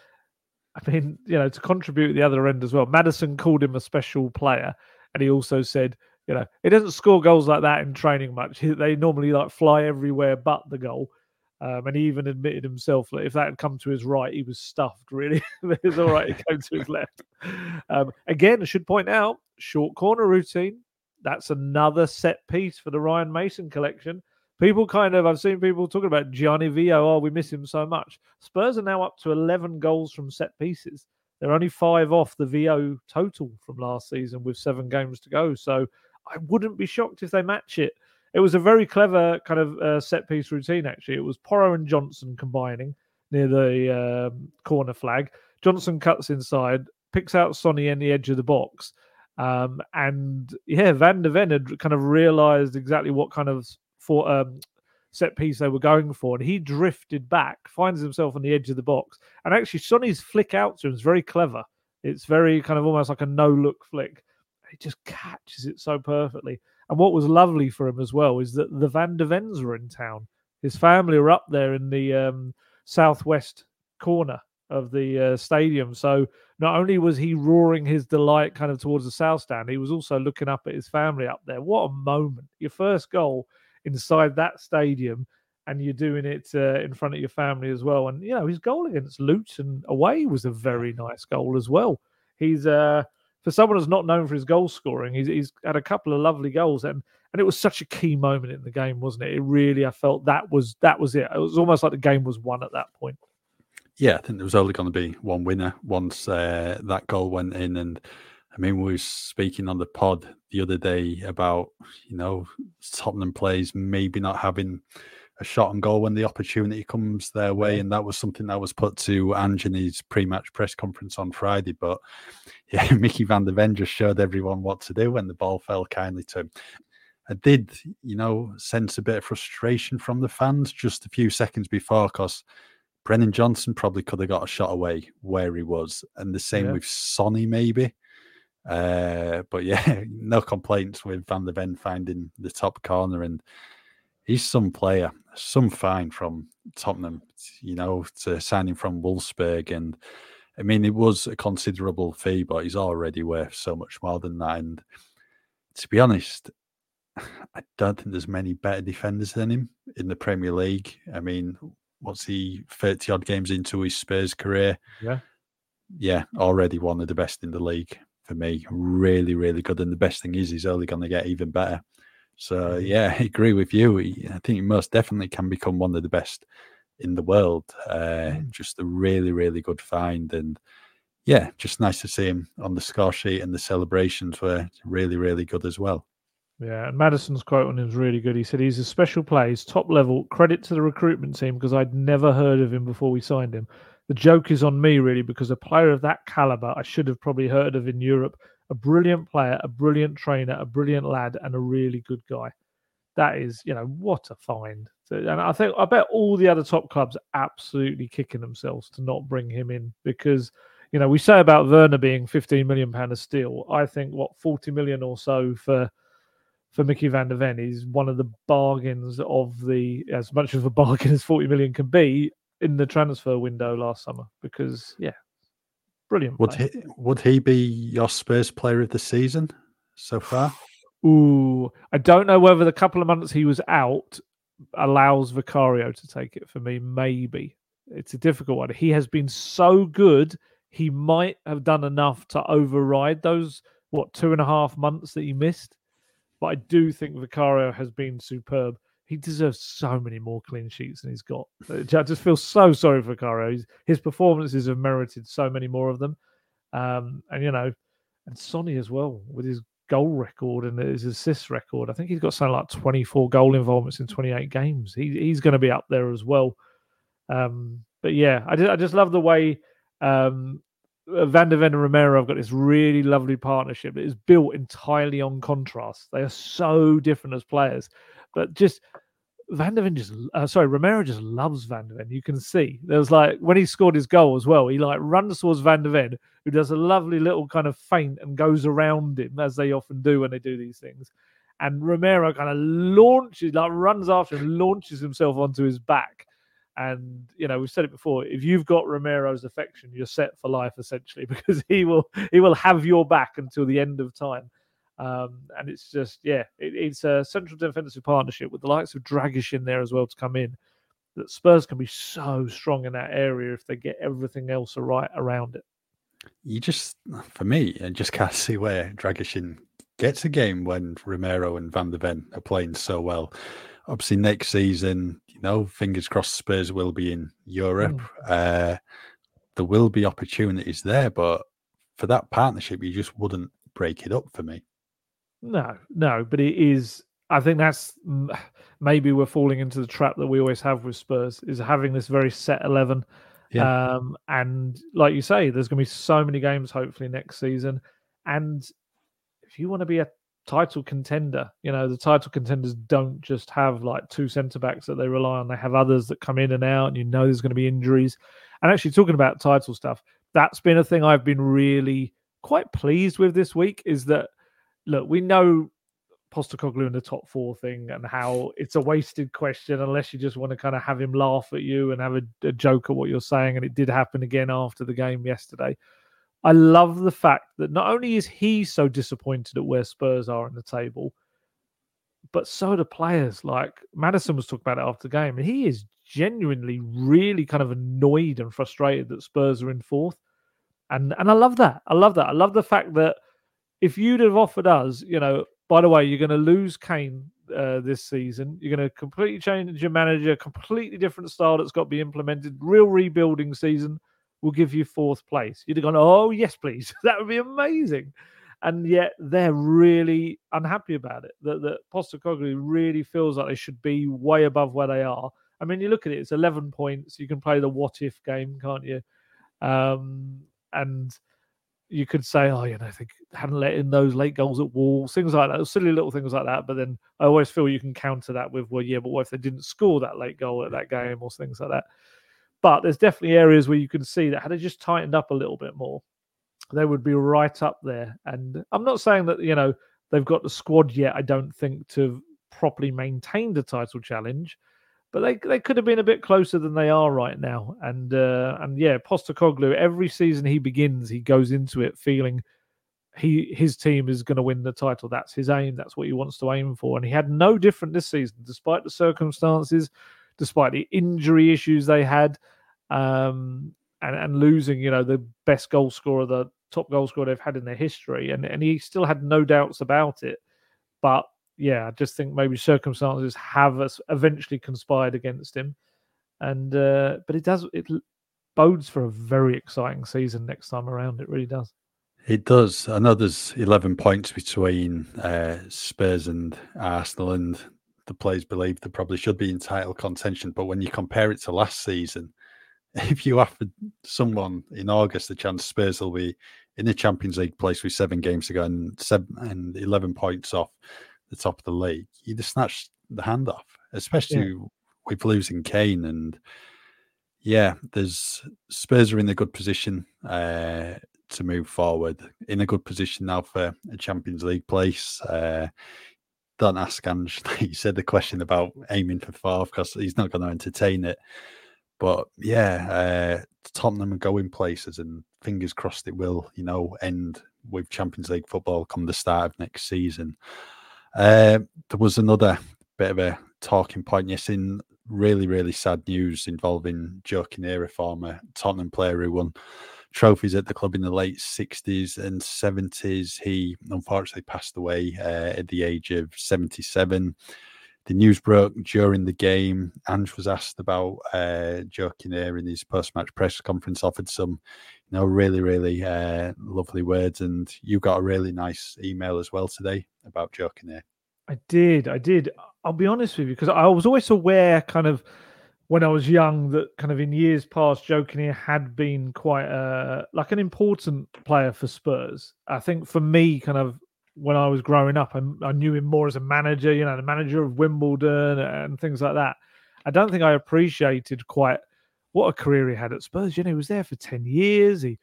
to contribute at the other end as well. Maddison called him a special player, and he also said, he doesn't score goals like that in training much. They normally like fly everywhere but the goal. And he even admitted himself that if that had come to his right, he was stuffed, really. It was all right, it came to his left. Again, I should point out, short corner routine. That's another set piece for the Ryan Mason collection. I've seen people talking about Gianni Vio. Oh, we miss him so much. Spurs are now up to 11 goals from set pieces. They're only 5 off the Vio total from last season with 7 games to go. So I wouldn't be shocked if they match it. It was a very clever kind of set piece routine, actually. It was Porro and Johnson combining near the corner flag. Johnson cuts inside, picks out Sonny in the edge of the box. Van der Ven had kind of realised exactly what kind of set piece they were going for, and he drifted back, finds himself on the edge of the box, and actually Sonny's flick out to him is very clever. It's very kind of almost like a no-look flick. He just catches it so perfectly. And what was lovely for him as well is that the Van der Vens were in town. His family were up there in the southwest corner of the stadium. So not only was he roaring his delight kind of towards the south stand, he was also looking up at his family up there. What a moment. Your first goal inside that stadium, and you're doing it in front of your family as well. And, his goal against Luton away was a very nice goal as well. He's... for someone who's not known for his goal scoring, he's had a couple of lovely goals, and it was such a key moment in the game, wasn't it? It really, I felt that was it. It was almost like the game was won at that point. Yeah, I think there was only going to be one winner once that goal went in. And I mean, we were speaking on the pod the other day about, Tottenham players maybe not having a shot on goal when the opportunity comes their way. And that was something that was put to Ange in his pre-match press conference on Friday. But yeah, Mickey Van der Ven just showed everyone what to do when the ball fell kindly to him. I did, sense a bit of frustration from the fans just a few seconds before, because Brennan Johnson probably could have got a shot away where he was. And the same with Sonny, maybe. But yeah, no complaints with Van der Ven finding the top corner. And he's some player, some fine from Tottenham, to signing from Wolfsburg. And I mean, it was a considerable fee, but he's already worth so much more than that. And to be honest, I don't think there's many better defenders than him in the Premier League. I mean, what's he, 30 odd games into his Spurs career? Yeah, already one of the best in the league for me. Really, really good. And the best thing is he's only going to get even better. So, yeah, I agree with you. I think he most definitely can become one of the best in the world. Just a really, really good find. And, yeah, just nice to see him on the score sheet, and the celebrations were really, really good as well. Yeah, and Maddison's quote on him is really good. He said he's a special player, he's top level. Credit to the recruitment team, because I'd never heard of him before we signed him. The joke is on me, really, because a player of that caliber I should have probably heard of in Europe. A brilliant player, a brilliant trainer, a brilliant lad, and a really good guy. That is, what a find. And I bet all the other top clubs are absolutely kicking themselves to not bring him in, because, we say about Werner being £15 million a steal. I think, 40 million or so for Mickey Van der Ven is one of the bargains as much of a bargain as 40 million can be in the transfer window last summer, because, brilliant. Would he be your Spurs player of the season so far? Ooh, I don't know whether the couple of months he was out allows Vicario to take it for me. Maybe. It's a difficult one. He has been so good, he might have done enough to override those, 2.5 months that he missed. But I do think Vicario has been superb. He deserves so many more clean sheets than he's got. I just feel so sorry for Vicario. His performances have merited so many more of them. And Sonny as well, with his goal record and his assist record. I think he's got something like 24 goal involvements in 28 games. He's going to be up there as well. But yeah, I just love the way Van de Ven and Romero have got this really lovely partnership that is built entirely on contrast. They are so different as players, but just Romero just loves Van de Ven. You can see there was like when he scored his goal as well, he like runs towards Van de Ven, who does a lovely little kind of feint and goes around him as they often do when they do these things. And Romero kind of runs after him, launches himself onto his back. And we've said it before. If you've got Romero's affection, you're set for life essentially, because he will have your back until the end of time. And it's just it's a central defensive partnership with the likes of Dragic in there as well to come in. That Spurs can be so strong in that area if they get everything else right around it. You just, for me, I just can't see where Dragic gets a game when Romero and Van de Ven are playing so well. Obviously, next season, fingers crossed, Spurs will be in Europe. There will be opportunities there, but for that partnership, you just wouldn't break it up for me. No, but it is. I think that's maybe we're falling into the trap that we always have with Spurs, is having this very set 11. Yeah. And like you say, there's going to be so many games hopefully next season. And if you want to be a title contender, the title contenders don't just have like two centre-backs that they rely on. They have others that come in and out, and there's going to be injuries. And actually talking about title stuff, that's been a thing I've been really quite pleased with this week, is that, look, we know Postecoglou in the top four thing and how it's a wasted question unless you just want to kind of have him laugh at you and have a joke at what you're saying. And it did happen again after the game yesterday. I love the fact that not only is he so disappointed at where Spurs are in the table, but so are the players. Like Maddison was talking about it after the game, and he is genuinely really kind of annoyed and frustrated that Spurs are in fourth. And I love that. I love the fact that if you'd have offered us, by the way, you're going to lose Kane this season. You're going to completely change your manager, completely different style that's got to be implemented, real rebuilding season. We'll give you fourth place. You'd have gone, oh, yes, please. That would be amazing. And yet they're really unhappy about it. That Postecoglou really feels like they should be way above where they are. I mean, you look at it, it's 11 points. You can play the what-if game, can't you? And you could say, they hadn't let in those late goals at Wolves, things like that, silly little things like that. But then I always feel you can counter that with, but what if they didn't score that late goal at that game or things like that? But there's definitely areas where you can see that had they just tightened up a little bit more, they would be right up there. And I'm not saying that, they've got the squad yet, I don't think, to properly maintain the title challenge, but they could have been a bit closer than they are right now. And Postecoglou, every season he begins, he goes into it feeling his team is going to win the title. That's his aim. That's what he wants to aim for. And he had no different this season, despite the circumstances, despite the injury issues they had, and losing, the best goal scorer, the top goal scorer they've had in their history. And he still had no doubts about it. But I just think maybe circumstances have eventually conspired against him. And but it bodes for a very exciting season next time around. It really does. It does. I know there's 11 points between Spurs and Arsenal, and the players believe they probably should be in title contention. But when you compare it to last season, if you offered someone in August the chance Spurs will be in the Champions League place with 7 games to go and 11 points off the top of the league, you'd have snatched the hand off, especially with losing Kane. And there's Spurs are in a good position to move forward, in a good position now for a Champions League place. Don't ask Ange, he said the question about aiming for fourth, because he's not going to entertain it. But Tottenham are going places, and fingers crossed it will, end with Champions League football come the start of next season. There was another bit of a talking point, in really, really sad news involving Joe Kinnear, a former Tottenham player who won trophies at the club in the late 60s and 70s. He unfortunately passed away at the age of 77. The news broke during the game. Ange was asked about Joe Kinnear in his post-match press conference, offered some, really, really lovely words. And you got a really nice email as well today about Joe Kinnear. I did. I'll be honest with you, because I was always aware kind of when I was young that kind of in years past, Joe Kinnear had been quite like an important player for Spurs. I think for me, kind of when I was growing up, I knew him more as a manager, the manager of Wimbledon and things like that. I don't think I appreciated quite what a career he had at Spurs. He was there for 10 years. He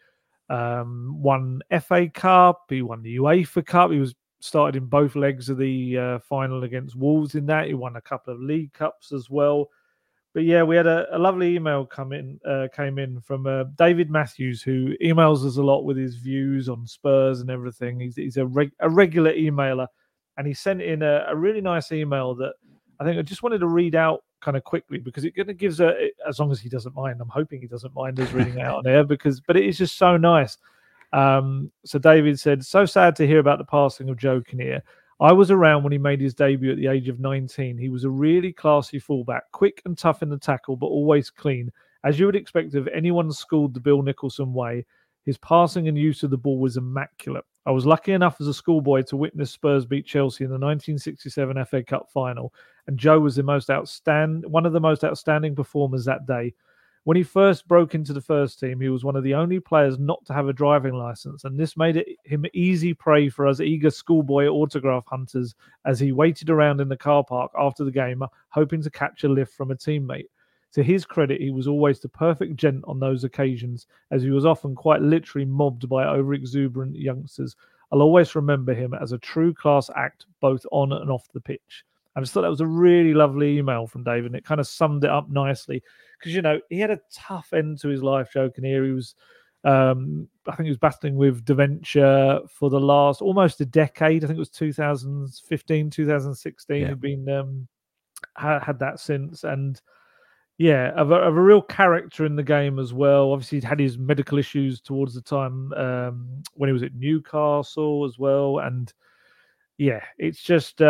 won FA Cup. He won the UEFA Cup. He was started in both legs of the final against Wolves in that. He won a couple of League Cups as well. But yeah, we had a lovely email came in from David Matthews, who emails us a lot with his views on Spurs and everything. He's a regular emailer, and he sent in a really nice email that I think I just wanted to read out kind of quickly because it kind of gives as long as he doesn't mind. I'm hoping he doesn't mind us reading it out on air but it is just so nice. So David said, "So sad to hear about the passing of Joe Kinnear. I was around when he made his debut at the age of 19. He was a really classy fullback, quick and tough in the tackle, but always clean. As you would expect of anyone schooled the Bill Nicholson way, his passing and use of the ball was immaculate. I was lucky enough as a schoolboy to witness Spurs beat Chelsea in the 1967 FA Cup final, and Joe was one of the most outstanding performers that day. When he first broke into the first team, he was one of the only players not to have a driving license, and this made him easy prey for us eager schoolboy autograph hunters as he waited around in the car park after the game, hoping to catch a lift from a teammate. To his credit, he was always the perfect gent on those occasions, as he was often quite literally mobbed by over-exuberant youngsters. I'll always remember him as a true class act, both on and off the pitch." I just thought that was a really lovely email from David, and it kind of summed it up nicely. Because, he had a tough end to his life, Joe Kinnear. He was, I think he was battling with dementia for the last almost a decade. I think it was 2015, 2016. Yeah. He'd been, had that since. And yeah, of a real character in the game as well. Obviously, he'd had his medical issues towards the time when he was at Newcastle as well. And yeah, it's just...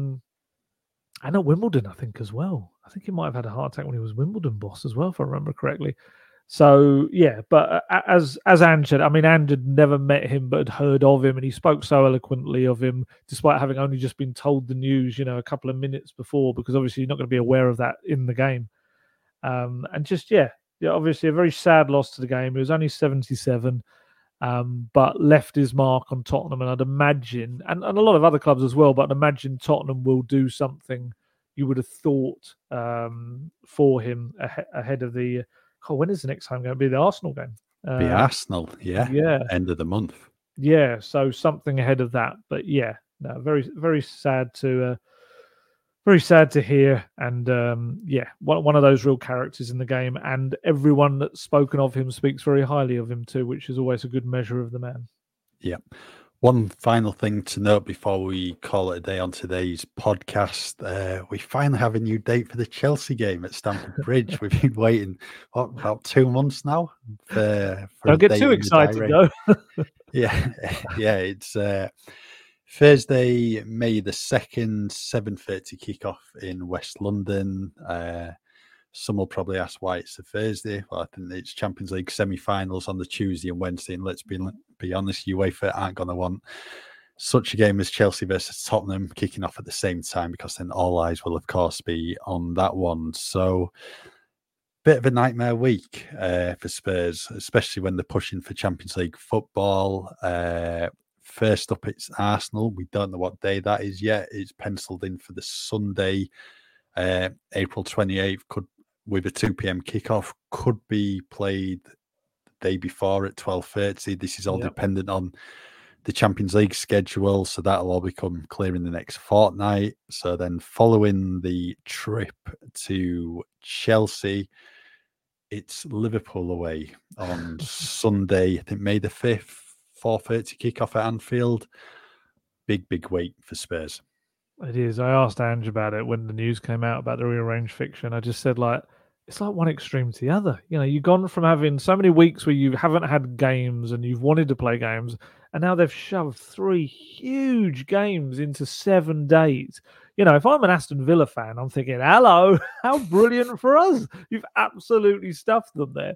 and at Wimbledon, I think, as well. I think he might have had a heart attack when he was Wimbledon boss as well, if I remember correctly. So, yeah, but as Ange said, I mean, Ange had never met him but had heard of him, and he spoke so eloquently of him, despite having only just been told the news, a couple of minutes before, because obviously you're not going to be aware of that in the game. And just, obviously a very sad loss to the game. He was only 77. But left his mark on Tottenham, and I'd imagine, and a lot of other clubs as well, but I'd imagine Tottenham will do something you would have thought for him ahead of the... when is the next home game? It'll be the Arsenal game. Be Arsenal, yeah. End of the month. Yeah, so something ahead of that. But yeah, no, very, very sad to... very sad to hear, and one of those real characters in the game, and everyone that's spoken of him speaks very highly of him too, which is always a good measure of the man. Yeah. One final thing to note before we call it a day on today's podcast, we finally have a new date for the Chelsea game at Stamford Bridge. We've been waiting, about 2 months now? For Don't get too excited, though. Yeah, it's... Thursday, May the 2nd, 7:30 kickoff in West London. Some will probably ask why it's a Thursday. Well, I think it's Champions League semi-finals on the Tuesday and Wednesday. And let's be honest, UEFA aren't going to want such a game as Chelsea versus Tottenham kicking off at the same time, because then all eyes will, of course, be on that one. So, bit of a nightmare week for Spurs, especially when they're pushing for Champions League football. First up, it's Arsenal. We don't know what day that is yet. It's penciled in for the Sunday, April 28th, with a 2 p.m. kickoff. Could be played the day before at 12:30. This is all dependent on the Champions League schedule, so that'll all become clear in the next fortnight. So then following the trip to Chelsea, it's Liverpool away on Sunday, I think May the 5th. 4:30 kickoff at Anfield. Big week for Spurs. It is. I asked Ange about it when the news came out about the rearranged fixture, and I just said, it's like one extreme to the other. You've gone from having so many weeks where you haven't had games and you've wanted to play games, and now they've shoved 3 huge games into 7 days. If I'm an Aston Villa fan, I'm thinking, hello, how brilliant for us. You've absolutely stuffed them there.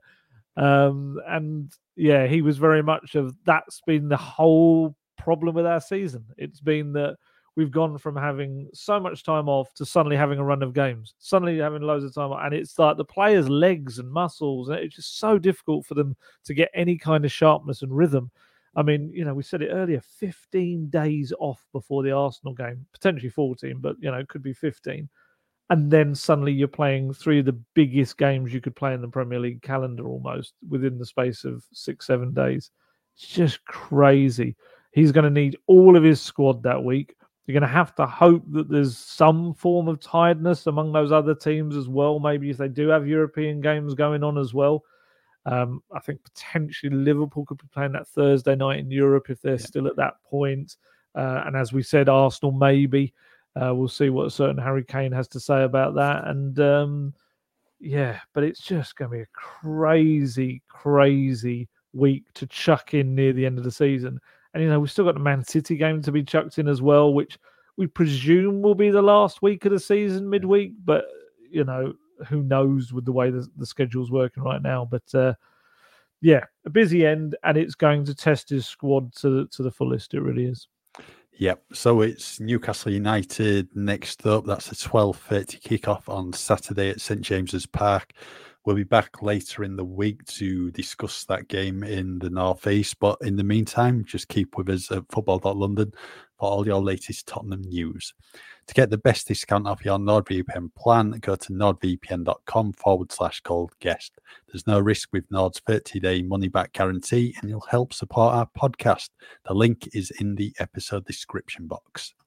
And yeah, he was very much of that's been the whole problem with our season. It's been that we've gone from having so much time off to suddenly having a run of games, suddenly having loads of time off. And it's like the players' legs and muscles, and it's just so difficult for them to get any kind of sharpness and rhythm. I mean, we said it earlier, 15 days off before the Arsenal game, potentially 14, but, it could be 15. And then suddenly you're playing 3 of the biggest games you could play in the Premier League calendar almost within the space of 6-7 days. It's just crazy. He's going to need all of his squad that week. You're going to have to hope that there's some form of tiredness among those other teams as well. Maybe if they do have European games going on as well. I think potentially Liverpool could be playing that Thursday night in Europe if they're still at that point. And as we said, Arsenal maybe. We'll see what a certain Harry Kane has to say about that. And but it's just going to be a crazy, crazy week to chuck in near the end of the season. And, we've still got the Man City game to be chucked in as well, which we presume will be the last week of the season midweek. But, who knows with the way the schedule's working right now. But, a busy end, and it's going to test his squad to the fullest. It really is. Yep. So it's Newcastle United next up. That's a 12:30 kickoff on Saturday at St James's Park. We'll be back later in the week to discuss that game in the North East. But in the meantime, just keep with us at football.london for all your latest Tottenham news. To get the best discount off your NordVPN plan, go to nordvpn.com/goldguest. There's no risk with Nord's 30-day money-back guarantee, and you'll help support our podcast. The link is in the episode description box.